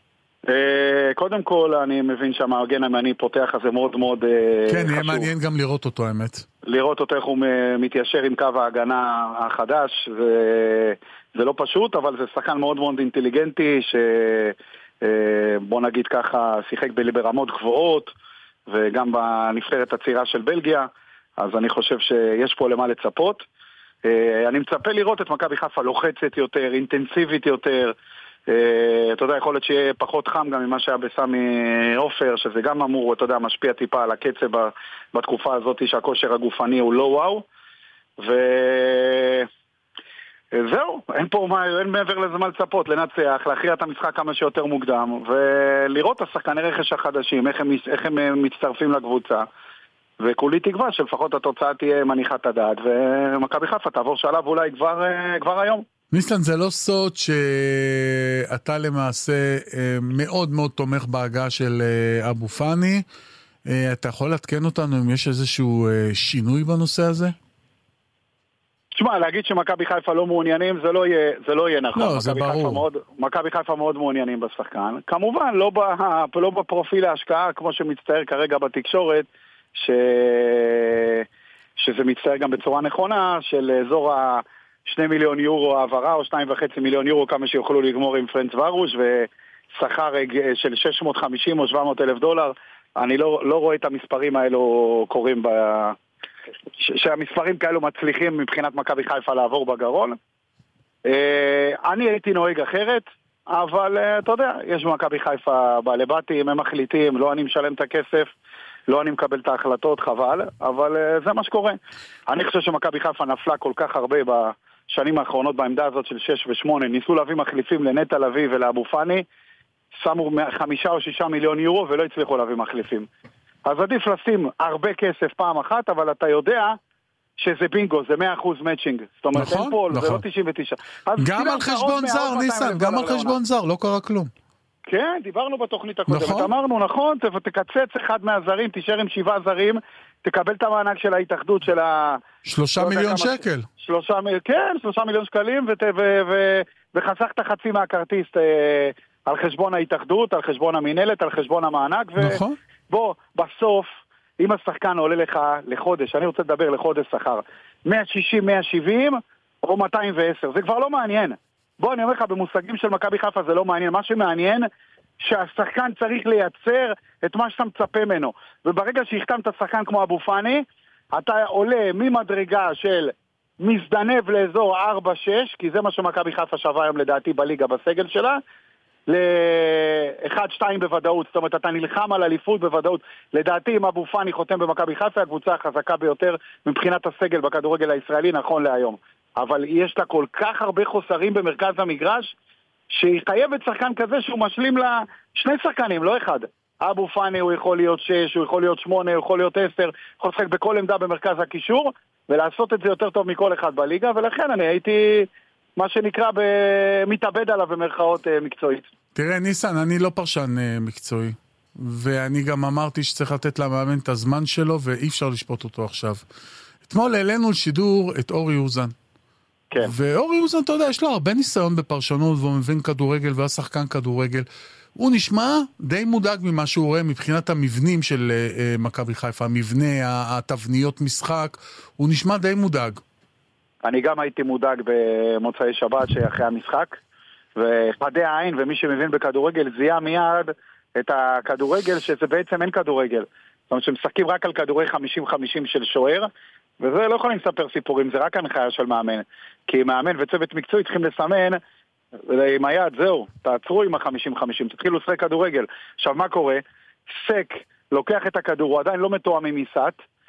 קודם כל אני מבין שהמארגן הימני פותח, אז זה מאוד מאוד חשוב. כן, יהיה מעניין גם לראות אותו, האמת. לראות אותו איך הוא מתיישר עם קו ההגנה החדש, זה לא פשוט, אבל זה שחקן מאוד מאוד אינטליגנטי, שבוא נגיד ככה, שיחק ברמות גבוהות, וגם בנבחרת הצעירה של בלגיה, אז אני חושב שיש פה למה לצפות. אני מצפה לראות את מכבי חיפה לוחצת יותר, אינטנסיבית יותר, אתה יודע, יכול להיות שיהיה פחות חם גם ממה שהיה בסמי אופר, שזה גם אמור, אתה יודע, משפיע טיפה על הקצב בתקופה הזאת שהכושר הגופני הוא לא וואו, וזהו, אין פה מה, אין מעבר לזה מה לצפות, לנצח, להכריע את המשחק כמה שיותר מוקדם, ולראות את השחקני רכש החדשים, איך הם, איך הם מצטרפים לקבוצה, וכולי תקווה שלפחות התוצאה תהיה מניחת הדעת, ומכבי חיפה תעבור שלב אולי כבר, כבר היום. ניסן, זה לא סוד שאתה למעשה מאוד מאוד תומך בהגעה של אבו פאני. אתה יכול להתקן אותנו אם יש איזשהו שינוי בנושא הזה? תשמע, להגיד שמכבי חיפה לא מעוניינים, זה לא יהיה, זה לא יהיה נכון. לא, זה ברור. מאוד, מכבי חיפה מאוד מעוניינים בשחקן. כמובן, לא, ב, לא בפרופיל ההשקעה, כמו שמצטער כרגע בתקשורת, ש... שזה מצטער גם בצורה נכונה, של אזור ה... שני מיליון יורו העברה, או שניים וחצי מיליון יורו, כמה שיוכלו לגמור עם פרנץ ורוש, ושכר של שש מאות וחמישים או שבע מאות אלף דולר. אני לא, לא רואה את המספרים האלו קורים, ב... ש... שהמספרים כאלו מצליחים מבחינת מכבי חיפה לעבור בגרון. אני הייתי נוהג אחרת, אבל אתה יודע, יש במכבי חיפה בעלי בתים, הם מחליטים, לא אני משלם את הכסף, לא אני מקבל את ההחלטות, חבל, אבל זה מה שקורה. אני חושב שמכבי חיפה נפלה כל כך הרבה בשנים האחרונות בעמדה הזאת של שש ושמונה, ניסו להביא מחליפים לנטע לביא ולאבו פאני, שמו חמישה או שישה מיליון יורו ולא הצליחו להביא מחליפים. אז עדיף לשים הרבה כסף פעם אחת, אבל אתה יודע שזה בינגו, זה מאה אחוז מאצ'ינג. זאת אומרת, אין פה, זה לא תשעים ותשע. גם על חשבון זר, ניסן, גם על חשבון זר, לא קרה כלום. כן, דיברנו בתוכנית הקודמת. נכון. אמרנו, נכון, תקצץ אחד מהזרים, תישאר עם שבעה זרים, תקבל את המענק של ההתאחדות של ה... שלושה מיליון שקל. שלושה, כן, שלושה מיליון שקלים, וחסכת חצי מהכרטיס על חשבון ההתאחדות, על חשבון המנהלת, על חשבון המענק. נכון. בוא, בסוף, אם השחקן עולה לך לחודש, אני רוצה לדבר לחודש שכר, מאה שישים, מאה שבעים או מאתיים ועשר, זה כבר לא מעניין. בוא, אני אומר לך, במושגים של מכבי חיפה זה לא מעניין. מה שמעניין, שהשחקן צריך לייצר את מה שאתה מצפה ממנו. וברגע שהחתמת השחקן כמו אבו פאני, אתה עולה ממדרגה של מזדנב לאזור ארבע שש, כי זה מה שמכבי חיפה שווה היום לדעתי בליגה בסגל שלה, ל-אחד שתיים בוודאות, זאת אומרת, אתה נלחם על אליפות בוודאות. לדעתי, אם אבו פאני חותם במכבי חיפה, הקבוצה החזקה ביותר מבחינת הסגל בכדורגל הישראלי נכון להיום. אבל יש לה כל כך הרבה חוסרים במרכז המגרש, שהיא חייבת שחקן כזה שהוא משלים לה שני שחקנים, לא אחד. אבו פאני הוא יכול להיות שש, הוא יכול להיות שמונה, הוא יכול להיות עשר, יכול לשחק בכל עמדה במרכז הקישור, ולעשות את זה יותר טוב מכל אחד בליגה, ולכן אני הייתי, מה שנקרא, מתאבד עליו במרכאות מקצועית. תראה, ניסן, אני לא פרשן מקצועי, ואני גם אמרתי שצריך לתת למאמן את הזמן שלו, ואי אפשר לשפוט אותו עכשיו. אתמול העלינו לשידור את אורי אוזן. כן. ואורי אוזן, אתה יודע, יש לו הרבה ניסיון בפרשנות, והוא מבין כדורגל, והיה שחקן כדורגל. הוא נשמע די מודאג ממה שהוא רואה מבחינת המבנים של uh, מכבי חיפה, המבנה, התבניות משחק, הוא נשמע די מודאג. אני גם הייתי מודאג במוצאי שבת שאחרי המשחק, וחדי העין ומי שמבין בכדורגל זיהה מיד את הכדורגל שזה בעצם אין כדורגל. זאת אומרת שמשחקים רק על כדורי חמישים חמישים של שוער, וזה לא יכולים לספר סיפורים, זה רק הנחיה של מאמן. כי מאמן וצוות מקצועי צריכים לסמן עם היד, זהו, תעצרו עם ה-חמישים חמישים, תתחילו לשחק כדורגל. עכשיו מה קורה? סק לוקח את הכדור, הוא עדיין לא מתואם עם מיסת,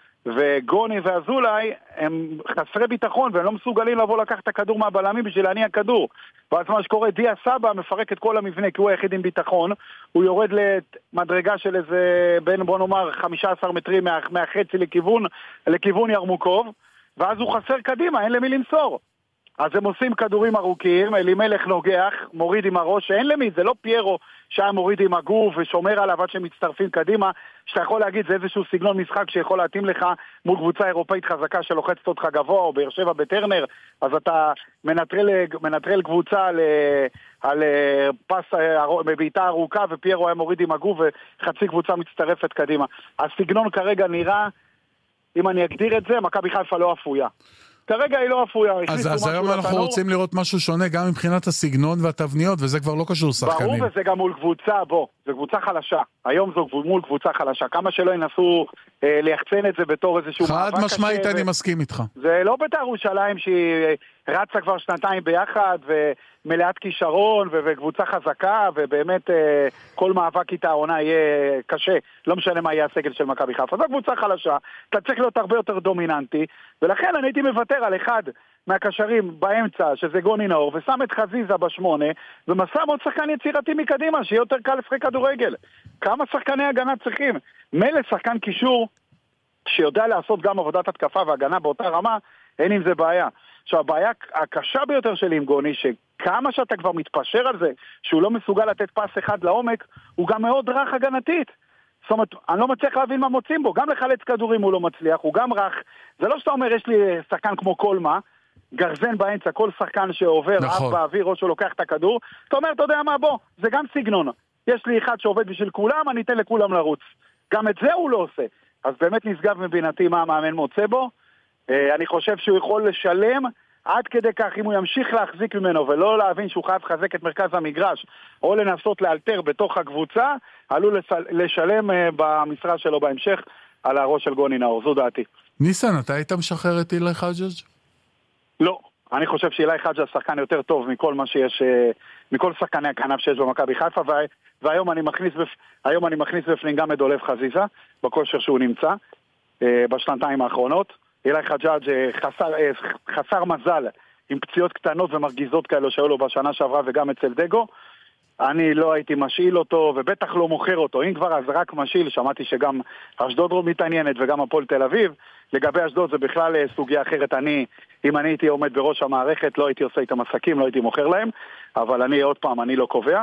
וגוני ואזולאי הם חסרי ביטחון והם לא מסוגלים לבוא לקחת את הכדור מהבלמים בשביל להניע כדור. ואז מה שקורה, דיה סבא מפרק את כל המבנה כי הוא היחיד עם ביטחון, הוא יורד למדרגה של איזה בין בוא נאמר חמישה עשר מטרים מה, מהחצי לכיוון, לכיוון ירמוקוב, ואז הוא חסר קדימה, אין למי למסור. אז הם עושים כדורים ארוכים, אלימלך נוגח, מוריד עם הראש, אין למי, זה לא פיירו שהיה מוריד עם הגוף ושומר עליו עד שמצטרפים קדימה, שאתה יכול להגיד זה איזשהו סגנון משחק שיכול להתאים לך מול קבוצה אירופאית חזקה שלוחצת אותך גבוה, או באר שבע בטרנר, אז אתה מנטרל, מנטרל קבוצה על, על פס בביתה ארוכה, ופיירו היה מוריד עם הגוף וחצי קבוצה מצטרפת קדימה. הסגנון כרגע נראה, אם אני אגדיר את זה, מכבי חיפה לא אפויה. כרגע היא לא אפויה. אז, אז היום אנחנו לתנור. רוצים לראות משהו שונה גם מבחינת הסגנון והתבניות, וזה כבר לא קשור שחקנים. ברור, וזה גם מול קבוצה, בוא, זה קבוצה חלשה. היום זו מול קבוצה חלשה. כמה שלא ינסו אה, ליחצן את זה בתור איזשהו חד משמעית אני ו... מסכים איתך. זה לא בית"ר ירושלים שהיא רצה כבר שנתיים ביחד, ומלאת כישרון, ו- וקבוצה חזקה, ובאמת אה, כל מאבק איתה העונה יהיה קשה. לא משנה מה יהיה הסגל של מכבי חיפה. זו קבוצה חלשה, אתה צריך להיות הרבה יותר דומיננטי, ולכן אני הייתי מוותר על אחד מהקשרים באמצע, שזה גוני נאור, ושם את חזיזה בשמונה, ומסם עוד שחקן יצירתי מקדימה, שיהיה יותר קל לשחק כדורגל. כמה שחקני הגנה צריכים? מילא שחקן קישור, שיודע לעשות גם עבודת התקפה והגנה באותה רמה, אין עם זה בעיה. עכשיו, הבעיה הקשה ביותר שלי עם גוני, שכמה שאתה כבר מתפשר על זה, שהוא לא מסוגל לתת פס אחד לעומק, הוא גם מאוד רך הגנתית. זאת אומרת, אני לא מצליח להבין מה מוצאים בו. גם לחלץ כדורים הוא לא מצליח, הוא גם רך. זה לא שאתה אומר, יש לי שחקן כמו קולמה, גרזן באמצע, כל שחקן שעובר, נכון. אף באוויר, או שהוא לוקח את הכדור. אתה אומר, אתה יודע מה, בוא, זה גם סגנון. יש לי אחד שעובד בשביל כולם, אני אתן לכולם לרוץ. גם את זה הוא לא עושה. אז באמת נשגב מבינתי מה המאמן מוצא בו. אני חושב שהוא יכול לשלם עד כדי כך, אם הוא ימשיך להחזיק ממנו ולא להבין שהוא חייב לחזק את מרכז המגרש או לנסות לאלתר בתוך הקבוצה, עלול לשלם במשרה שלו בהמשך על הראש של גוני נאור, זו דעתי. ניסן, אתה היית משחרר את אילי חג'ג'? לא, אני חושב שאילי חג'ה שחקן יותר טוב מכל מה שיש, מכל שחקני הכנף שיש במכבי חיפה, והיום אני מכניס, היום אני מכניס בפנים גם את דולב חזיזה, בכושר שהוא נמצא, בשנתיים האחרונות. אילי חג'ה חסר, חסר מזל, עם פציעות קטנות ומרגיזות כאלו שהיו לו בשנה שעברה וגם אצל דגו. אני לא הייתי משאיל אותו, ובטח לא מוכר אותו. אם כבר אז רק משאיל, שמעתי שגם אשדוד לא מתעניינת וגם הפועל תל אביב. לגבי אשדוד זה בכלל סוגיה אחרת. אני, אם אני הייתי עומד בראש המערכת, לא הייתי עושה איתם עסקים, לא הייתי מוכר להם, אבל אני עוד פעם, אני לא קובע.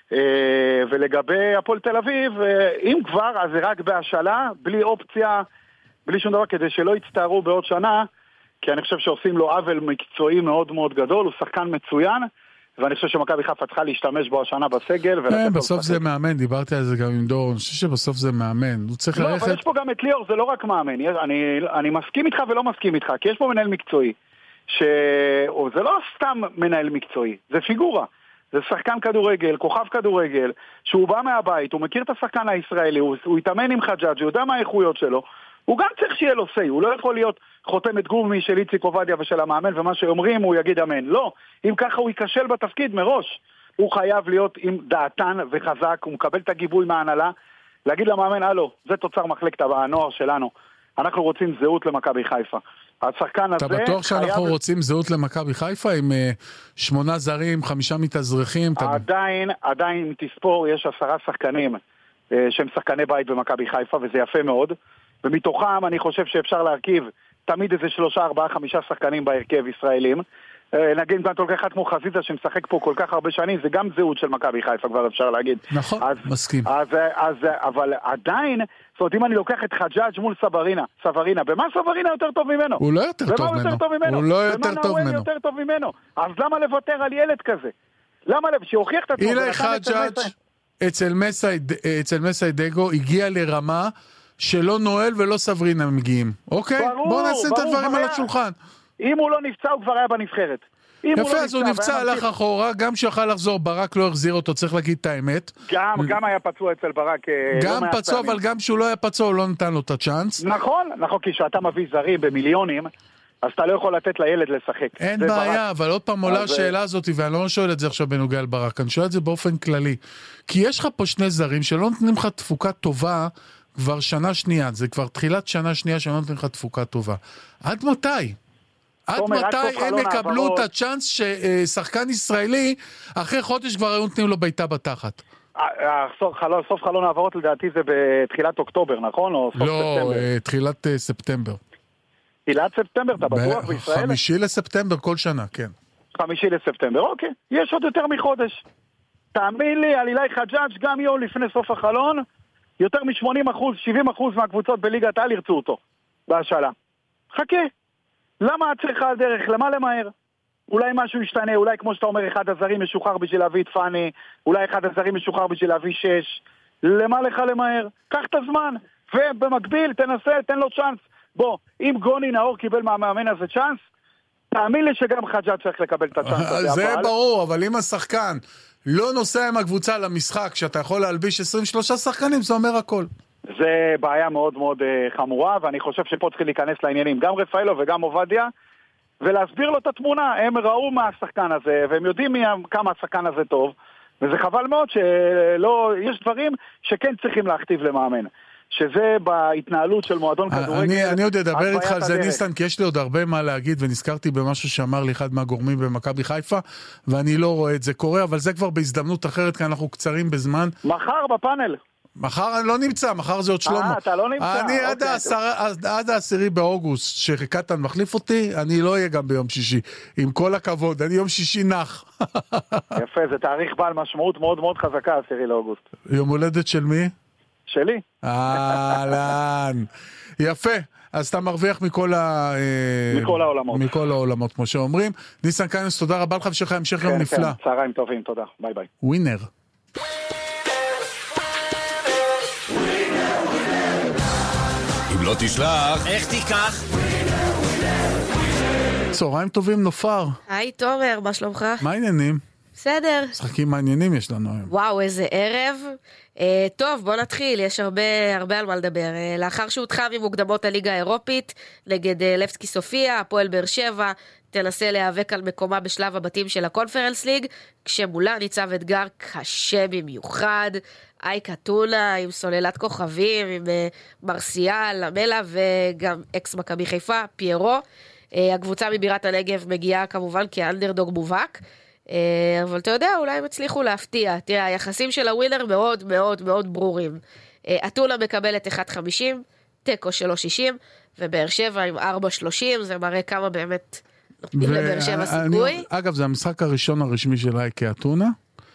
ולגבי הפועל תל אביב, אם כבר, אז זה רק בהשאלה, בלי אופציה, בלי שום דבר, כדי שלא יצטערו בעוד שנה, כי אני חושב שעושים לו עוול מקצועי מאוד מאוד גדול, הוא שחקן מצוין, ואני חושב שמכבי חיפה צריכה להשתמש בו השנה בסגל. כן, בסוף זה מאמן, דיברתי על זה גם עם דור, אני חושב שבסוף זה מאמן, הוא צריך ללכת... לא, אבל יש פה גם את ליאור, זה לא רק מאמן, אני, אני מסכים איתך ולא מסכים איתך, כי יש פה מנהל מקצועי, שזה לא סתם מנהל מקצועי, זה פיגורה, זה שחקן כדורגל, כוכב כדורגל, שהוא בא מהבית, הוא מכיר את השחקן הישראלי, הוא, הוא יתאמן עם חג'אג', הוא יודע מה האיכויות שלו, הוא גם צריך שיהיה לו סי, הוא לא יכול להיות חותמת גומי של איציק עובדיה ושל המאמן, ומה שאומרים הוא יגיד אמן. לא, אם ככה הוא ייכשל בתפקיד מראש. הוא חייב להיות עם דעתן וחזק, הוא מקבל את הגיבוי מההנהלה, להגיד למאמן, הלו, זה תוצר מחלקת הנוער שלנו. אנחנו רוצים זהות למכבי חיפה. השחקן הזה... אתה בטוח שאנחנו חייב... רוצים זהות למכבי חיפה עם uh, שמונה זרים, חמישה מתאזרחים? עדיין, עדיין, אם תספור, יש עשרה שחקנים uh, שהם שחקני בית במכבי חיפה, וזה יפה מאוד. ומתוכם אני חושב שאפשר להרכיב תמיד איזה שלושה, ארבעה, חמישה שחקנים בהרכב ישראלים. נגיד גם כל כך אחד כמו חזיזה שמשחק פה כל כך הרבה שנים, זה גם זהות של מכבי חיפה כבר אפשר להגיד. נכון, אז, מסכים. אז, אז, אבל עדיין, זאת אומרת, אם אני לוקח את חג'אג' מול סברינה, סברינה, במה סברינה יותר טוב ממנו? הוא לא יותר טוב ממנו. יותר טוב ממנו? הוא לא יותר טוב ממנו. יותר טוב ממנו. אז למה לוותר על ילד כזה? למה לב... שיוכיח את עצמו? אילי חג'אג' אצל מסי, אצל מסי דגו הגיע לרמה שלא נועל ולא סברינה מגיעים. אוקיי? ברור, בואו נעשה את הדברים על השולחן. אם הוא לא נפצע, הוא כבר היה בנבחרת. יפה, אז הוא נפצע, הלך אחורה, גם שיכל לחזור, ברק לא החזיר אותו, צריך להגיד את האמת. גם, גם היה פצוע אצל ברק. גם פצוע, אבל גם שהוא לא היה פצוע, הוא לא נתן לו את הצ'אנס. נכון, נכון, כי שאתה מביא זרים במיליונים, אז אתה לא יכול לתת לילד לשחק. אין בעיה, אבל עוד פעם עולה השאלה הזאת, ואני לא שואל את זה עכשיו בנוגע לברק, אני שואל את זה באופן כללי. כי יש לך פה שני זרים שלא נותנים לך תפוקה טובה, כבר שנה שנייה, זה כבר תחילת שנה שנייה שלא נותנים לך תפוקה טובה. עד מתי? עד מתי הם יקבלו את הצ'אנס ששחקן ישראלי, אחרי חודש כבר היו נותנים לו ביתה בתחת? סוף חלון העברות לדעתי זה בתחילת אוקטובר, נכון? לא, תחילת ספטמבר. תחילת ספטמבר, אתה בטוח בישראל? חמישי לספטמבר כל שנה, כן. חמישי לספטמבר, אוקיי. יש עוד יותר מחודש. תאמין לי, על אילי חג'אג' גם יום לפני סוף החלון, יותר מ-שמונים אחוז, שבעים אחוז מהקבוצות בליגת העל ירצו אותו, בהשאלה. חכה. למה את צריכה על דרך? למה למהר? אולי משהו ישתנה, אולי כמו שאתה אומר, אחד הזרים משוחרר בשביל להביא את פני, אולי אחד הזרים משוחרר בשביל להביא שש. למה לך למהר? קח את הזמן, ובמקביל תנסה, תן לו צ'אנס. בוא, אם גוני נאור קיבל מהמאמן הזה צ'אנס, תאמין לי שגם חג'אג' צריך לקבל את הצ'אנס הזה. זה ברור, אבל אם השחקן לא נוסע עם הקבוצה למשחק, שאתה יכול להלביש עשרים ושלושה שחקנים, זה אומר הכל. זה בעיה מאוד מאוד חמורה, ואני חושב שפה צריכים להיכנס לעניינים, גם רפאלו וגם עובדיה, ולהסביר לו את התמונה. הם ראו מה השחקן הזה, והם יודעים כמה השחקן הזה טוב, וזה חבל מאוד שלא, יש דברים שכן צריכים להכתיב למאמן. שזה בהתנהלות של מועדון כדורגל. אני, אני עוד אדבר איתך על זה, ניסן, כי יש לי עוד הרבה מה להגיד, ונזכרתי במשהו שאמר לי אחד מהגורמים במכבי חיפה, ואני לא רואה את זה קורה, אבל זה כבר בהזדמנות אחרת, כי אנחנו קצרים בזמן. מחר בפאנל. מחר אני לא נמצא, מחר זה עוד שלמה. אה, אתה לא נמצא. אני עד, העשר, עד העשירי באוגוסט, שקטן מחליף אותי, אני לא אהיה גם ביום שישי. עם כל הכבוד, אני יום שישי נח. יפה, זה תאריך בעל משמעות מאוד מאוד חזקה, העשירי לאוגוסט. יום הולדת של מי? שלי. אהלן. יפה. אז אתה מרוויח מכל ה... מכל העולמות. מכל העולמות, כמו שאומרים. ניסן קיינס, תודה רבה לך ושלך המשך יום נפלא. צהריים טובים, תודה. ביי ביי. ווינר. אם לא תשלח, איך תיקח? צהריים טובים, נופר. היי תומר, מה שלומך? מה העניינים? בסדר. משחקים מעניינים יש לנו היום. וואו, איזה ערב. אה, טוב, בוא נתחיל, יש הרבה, הרבה על מה לדבר. אה, לאחר שהותחם ממוקדמות הליגה האירופית, נגד אה, לבסקי סופיה, הפועל באר שבע, תנסה להיאבק על מקומה בשלב הבתים של הקונפרנס ליג, כשמולה ניצב אתגר קשה במיוחד, אייק אתונה עם סוללת כוכבים, עם מרסיאל, למלה וגם אקס מכבי חיפה, פיירו. הקבוצה מבירת הנגב מגיעה כמובן כאנדרדוג מובהק, אבל אתה יודע, אולי הם הצליחו להפתיע. תראה, היחסים של הווינר מאוד מאוד מאוד ברורים. אתונה מקבלת אחת חמישים, טקו שלוש שישים, ובאר שבע עם ארבע שלושים, זה מראה כמה באמת נותנים לבאר שבע סיכוי. אגב, זה המשחק הראשון הרשמי של אייקי אתונה,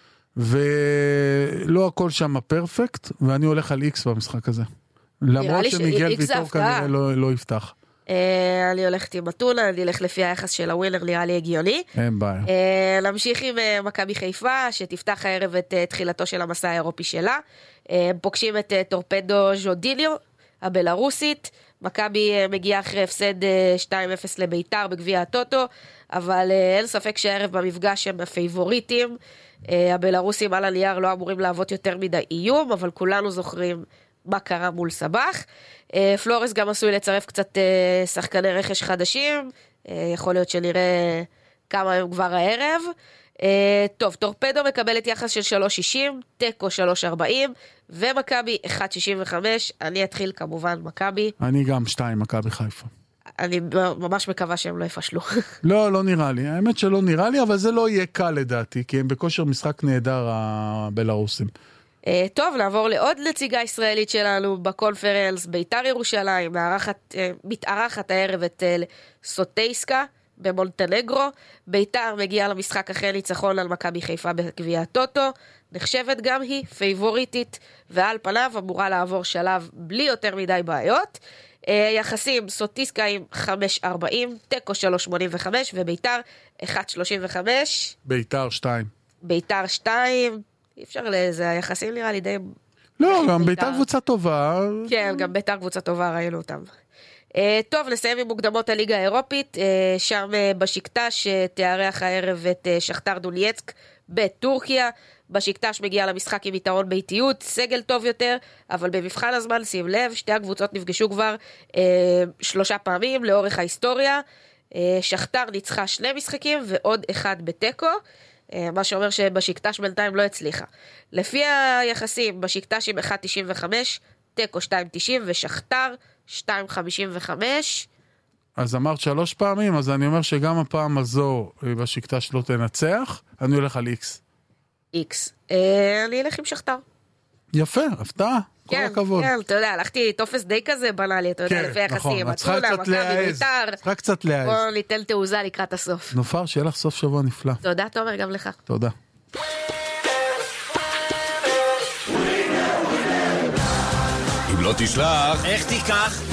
ולא הכל שם פרפקט, ואני הולך על איקס במשחק הזה. למרות שמיגל ויטור כנראה לא יפתח. אני הולכת עם אתונה, אני אלך לפי היחס של הווינר, נראה לי הגיוני. אין בעיה. נמשיך עם מכבי חיפה, שתפתח הערב את תחילתו של המסע האירופי שלה. פוגשים את טורפדו ז'ודיניו, הבלרוסית. מכבי מגיעה אחרי הפסד שתיים אפס לביתר בגביע הטוטו, אבל אין ספק שהערב במפגש הם הפייבוריטים. הבלרוסים על הנייר לא אמורים לעבוד יותר מדי איום, אבל כולנו זוכרים מה קרה מול סבח. פלורס גם עשוי לצרף קצת שחקני רכש חדשים, יכול להיות שנראה כמה הם כבר הערב. טוב, טורפדו מקבלת יחס של שלוש שישים, טקו שלוש ארבעים, ומכבי אחת שישים וחמש. אני אתחיל כמובן מכבי. אני גם שתיים מכבי חיפה. אני ממש מקווה שהם לא יפשלו. לא, לא נראה לי. האמת שלא נראה לי, אבל זה לא יהיה קל לדעתי, כי הם בכושר משחק נהדר הבלרוסים. טוב, נעבור לעוד נציגה ישראלית שלנו בקונפרנס, ביתר ירושלים, מתארחת הערב את סוטייסקה במונטנגרו. ביתר מגיעה למשחק אחרי ניצחון על מכבי חיפה בגביע הטוטו, נחשבת גם היא פייבוריטית, ועל פניו אמורה לעבור שלב בלי יותר מדי בעיות. יחסים, סוטייסקה עם חמש ארבעים, טקו שלוש שמונים וחמש, וביתר אחת שלושים וחמש. ביתר שתיים. ביתר שתיים. אי אפשר לזה, היחסים נראה לי די... לא, גם ביתר קבוצה טובה. כן, גם ביתר קבוצה טובה, ראינו אותם. טוב, נסיים עם מוקדמות הליגה האירופית, שם בשיקטש תארח הערב את שכתר דונייצק בטורקיה. בשיקטש מגיע למשחק עם יתרון ביתיות, סגל טוב יותר, אבל במבחן הזמן, שים לב, שתי הקבוצות נפגשו כבר שלושה פעמים לאורך ההיסטוריה. שכתר ניצחה שני משחקים ועוד אחד בטקו, מה שאומר שבשיקטש בינתיים לא הצליחה. לפי היחסים, בשיקטש עם אחת תשעים וחמש, טקו שתיים תשעים ושכתר שתיים חמישים וחמש. אז אמרת שלוש פעמים, אז אני אומר שגם הפעם הזו בשיקטש לא תנצח, אני הולך על איקס. איקס. אני אלך עם שכתר. יפה, הפתעה. כל הכבוד. כן, אתה יודע, הלכתי תופס די כזה בנאלי, אתה יודע, לפי היחסים. אתונה, מכבי, ביתר. צריכה קצת להעז. בוא ניתן תעוזה לקראת הסוף. נופר, שיהיה לך סוף שבוע נפלא. תודה, תומר, גם לך. תודה. אם לא תשלח, איך תיקח?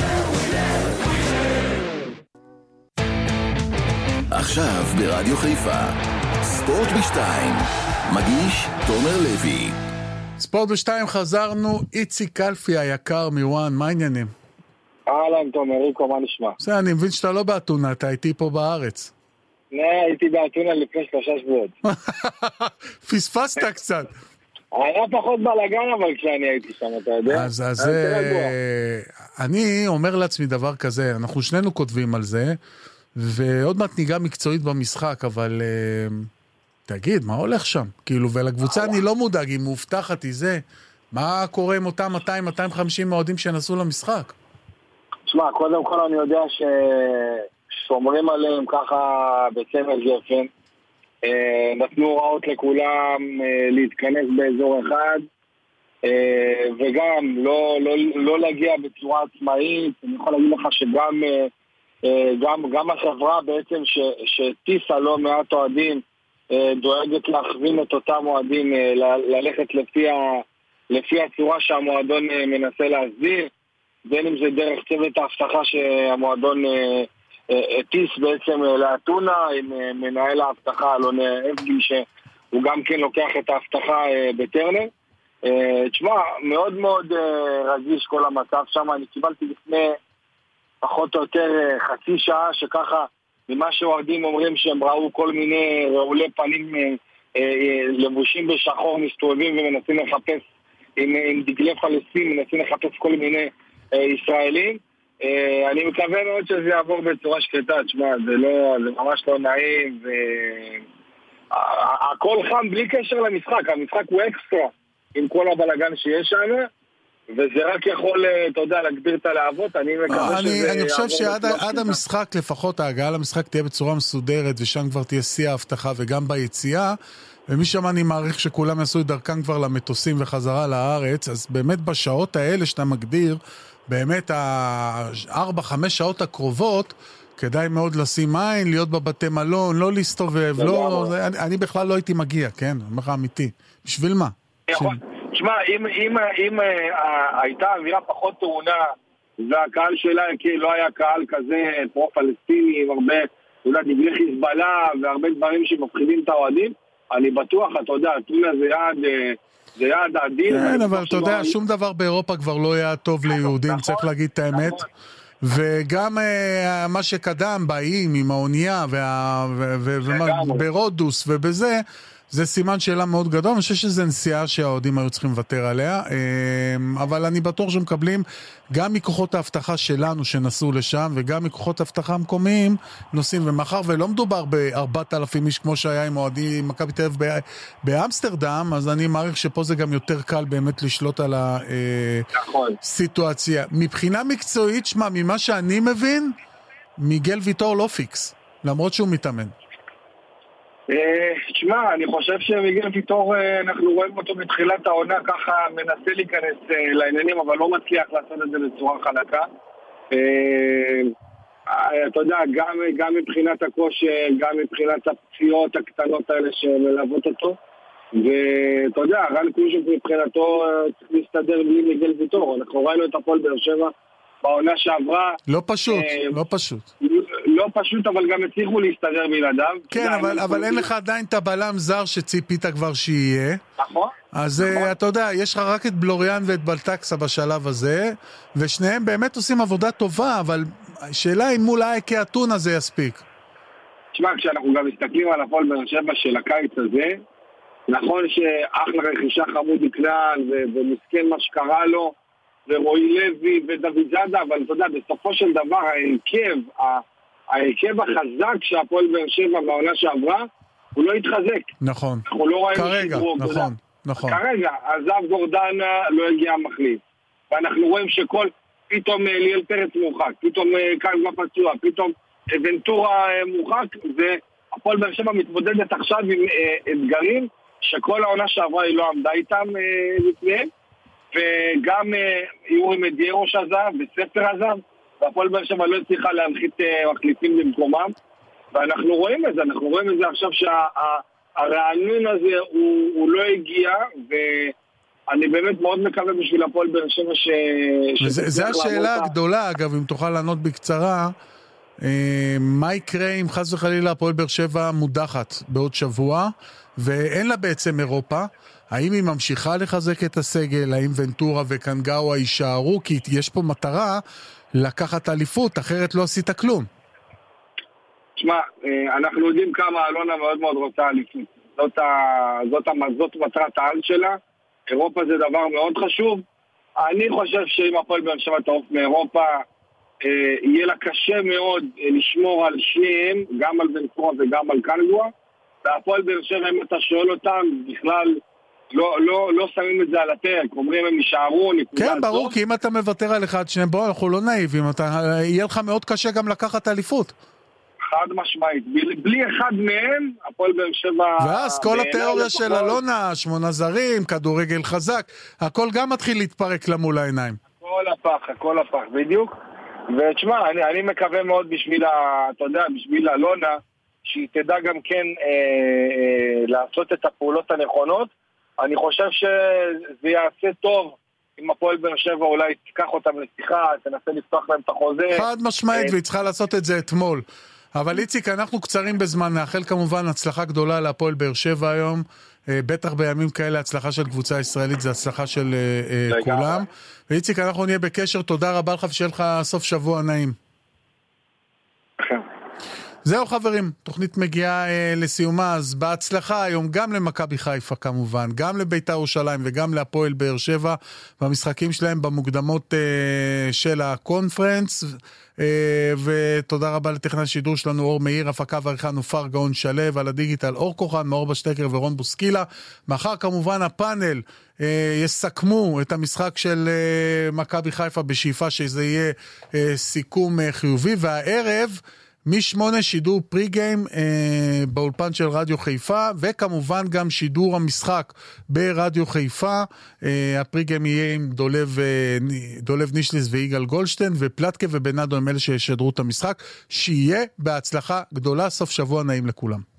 עכשיו ברדיו חיפה, ספורט בשתיים, מגיש תומר לוי. ספורט בשתיים חזרנו, איצי קלפי היקר מוואן, מה העניינים? אהלן תומר, ריקו, מה נשמע? זה, אני מבין שאתה לא באתונה, אתה איתי פה בארץ. לא, הייתי באתונה לפני שלושה שבועות. פספסת קצת. היה פחות בלגן אבל כשאני הייתי שם, אתה יודע? אז, אז אני אומר לעצמי דבר כזה, אנחנו שנינו כותבים על זה, ועוד מעט ניגע מקצועית במשחק, אבל תגיד, מה הולך שם? כאילו, ולקבוצה אני לא מודאג, היא מובטחת, היא זה. מה קורה עם אותם מאתיים מאתיים וחמישים מועדים שנסעו למשחק? תשמע, קודם כל אני יודע ששומרים עליהם ככה בצמר גפן, נתנו הוראות לכולם להתכנס באזור אחד, וגם לא, לא, לא להגיע בצורה עצמאית. אני יכול להגיד לך שגם גם, גם החברה בעצם ש, שטיסה לא מעט אוהדים דואגת להכווין את אותם אוהדים ל, ללכת לפי, ה, לפי הצורה שהמועדון מנסה להסדיר, בין אם זה דרך צוות ההבטחה שהמועדון טיס בעצם לאתונה עם מנהל ההבטחה אלון אבגי שהוא גם כן לוקח את ההבטחה בטרנר. תשמע, מאוד מאוד רגיש כל המצב שם. אני קיבלתי לפני פחות או יותר חצי שעה שככה ממה שאוהדים אומרים שהם ראו כל מיני רעולי פנים לבושים בשחור מסתובבים ומנסים לחפש עם, עם דגלי פלסטין, מנסים לחפש כל מיני ישראלים. אני מקווה מאוד שזה יעבור בצורה שקטה, תשמע, זה לא, זה ממש לא נעים, הכל חם בלי קשר למשחק, המשחק הוא אקסטרה עם כל הבלגן שיש שם, וזה רק יכול, אתה יודע, להגביר את הלהבות. אני מקווה שזה יעבור. אני חושב שעד המשחק, לפחות ההגעה למשחק תהיה בצורה מסודרת, ושם כבר תהיה שיא ההבטחה וגם ביציאה, ומשם אני מעריך שכולם יעשו את דרכם כבר למטוסים וחזרה לארץ, אז באמת בשעות האלה שאתה מגדיר, באמת הארבע, חמש שעות הקרובות, כדאי מאוד לשים עין, להיות בבתי מלון, לא להסתובב, לא, אני, אני בכלל לא הייתי מגיע, כן? אני אומר לך אמיתי. בשביל מה? נכון. תשמע, אם, אם, אם uh, הייתה אווירה פחות טעונה, והקהל שלה לא היה קהל כזה פרו-פלסטיני, עם הרבה, אתה יודע, דגלי חיזבאללה, והרבה דברים שמפחידים את האוהדים, אני בטוח, אתה יודע, טונה זה יעד... זה יעד עדין. כן, אבל אתה יודע, שום דבר באירופה כבר לא היה טוב ליהודים, צריך להגיד את האמת. וגם מה שקדם באיים עם האונייה וברודוס ובזה, זה סימן שאלה מאוד גדול. אני חושב שזו נסיעה שהאוהדים היו צריכים לוותר עליה, אבל אני בטוח שמקבלים גם מכוחות ההבטחה שלנו שנסעו לשם, וגם מכוחות ההבטחה המקומיים נוסעים, ומאחר ולא מדובר ב-ארבעת אלפים איש כמו שהיה עם אוהדים מכבי תל אביב באמסטרדם, אז אני מעריך שפה זה גם יותר קל באמת לשלוט על הסיטואציה. מבחינה מקצועית, שמה, ממה שאני מבין, מיגל ויטור לא פיקס, למרות שהוא מתאמן. תשמע, אני חושב שמיגל ויטור, אנחנו רואים אותו בתחילת העונה ככה מנסה להיכנס לעניינים, אבל לא מצליח לעשות את זה בצורה חלקה. אתה יודע, גם, גם מבחינת הכושר, גם מבחינת הפציעות הקטנות האלה שמלוות אותו, ואתה יודע, רן קוז'וק מבחינתו צריך להסתדר בלי מיגל ויטור. אנחנו ראינו את הפועל באר שבע בעונה שעברה. לא פשוט, לא פשוט. לא פשוט, אבל גם הצליחו להסתדר בלעדיו. כן, אבל, אבל אין לך עדיין את הבלם זר שציפית כבר שיהיה. נכון. אז נכון. אתה יודע, יש לך רק את בלוריאן ואת בלטקסה בשלב הזה, ושניהם באמת עושים עבודה טובה, אבל השאלה היא מול האיקי אתונה זה יספיק. תשמע, כשאנחנו גם מסתכלים על הפועל באר שבע של הקיץ הזה, נכון שאחלה רכישה חמודי כלל, ומסכן מה שקרה לו, ורועי לוי ודוד זאדה, אבל אתה יודע, בסופו של דבר ההרכב, ההרכב החזק שהפועל באר שבע בעונה שעברה, הוא לא התחזק. נכון. אנחנו לא ראינו כרגע, שדרוג. נכון, נכון. כרגע, עזב גורדנה לא הגיע מחליף. ואנחנו רואים שכל, פתאום ליאל פרץ מורחק, פתאום קיימה פצוע, פתאום ונטורה מורחק, והפועל באר שבע מתמודדת עכשיו עם אתגרים שכל העונה שעברה היא לא עמדה איתם לפניהם. וגם יורי מדיירו שעזב וספר עזב, והפועל באר שבע לא הצליחה להנחית מחליפים במקומם, ואנחנו רואים את זה, אנחנו רואים את זה עכשיו שהרענון הזה הוא, הוא לא הגיע, ואני באמת מאוד מקווה בשביל הפועל באר שבע ש... וזה השאלה הגדולה, אגב, אם תוכל לענות בקצרה, מה יקרה אם חס וחלילה הפועל באר שבע מודחת בעוד שבוע, ואין לה בעצם אירופה, האם היא ממשיכה לחזק את הסגל, האם ונטורה וקנגאווה יישארו, כי יש פה מטרה לקחת אליפות, אחרת לא עשית כלום. תשמע, אנחנו יודעים כמה אלונה מאוד מאוד רוצה אליפות. זאת, זאת, זאת מטרת העל שלה, אירופה זה דבר מאוד חשוב. אני חושב שאם הפועל באר שבע תעוף מאירופה, יהיה לה קשה מאוד לשמור על שניהם, גם על ונטורה וגם על קנגאווה, והפועל באר שבע, אם אתה שואל אותם, בכלל... לא, לא, לא שמים את זה על הפרק, אומרים הם יישארו, נקודה. כן, ברור, כי אם אתה מוותר על אחד, שניהם, בוא, אנחנו לא נאיבים, אתה, יהיה לך מאוד קשה גם לקחת אליפות. חד משמעית, בלי, בלי אחד מהם, הפועל באר שבע... ואז כל התיאוריה של אלונה, שמונה זרים, כדורגל חזק, הכל גם מתחיל להתפרק לה מול העיניים. הכל הפח, הכל הפח, בדיוק. ותשמע, אני, אני מקווה מאוד בשביל, ה, אתה יודע, בשביל אלונה, שהיא תדע גם כן אה, אה, לעשות את הפעולות הנכונות, אני חושב שזה יעשה טוב אם הפועל באר שבע אולי תיקח אותם לשיחה, תנסה לפתוח להם את החוזה. חד משמעית, והיא צריכה לעשות את זה אתמול. אבל איציק, אנחנו קצרים בזמן, נאחל כמובן הצלחה גדולה להפועל באר שבע היום, בטח בימים כאלה הצלחה של קבוצה ישראלית, זה הצלחה של כולם. ואיציק, אנחנו נהיה בקשר, תודה רבה לך ושיהיה לך סוף שבוע נעים. זהו חברים, תוכנית מגיעה אה, לסיומה, אז בהצלחה היום גם למכבי חיפה כמובן, גם לבית"ר ירושלים וגם להפועל באר שבע, במשחקים שלהם במוקדמות אה, של הקונפרנס, אה, ותודה רבה לטכנאי השידור שלנו אור מאיר, הפקה ועריכה נופר גאון שלו, על הדיגיטל אור כוחן, מאור בשטקר ורון בוסקילה. מחר כמובן הפאנל אה, יסכמו את המשחק של אה, מכבי חיפה בשאיפה שזה יהיה אה, סיכום אה, חיובי, והערב משמונה שידור פרי גיים אה, באולפן של רדיו חיפה, וכמובן גם שידור המשחק ברדיו חיפה. אה, הפרי גיים יהיה עם דולב, אה, דולב נישליס ויגאל גולדשטיין, ופלטקה ובנאדו הם אלה שישדרו את המשחק. שיהיה בהצלחה גדולה, סוף שבוע נעים לכולם.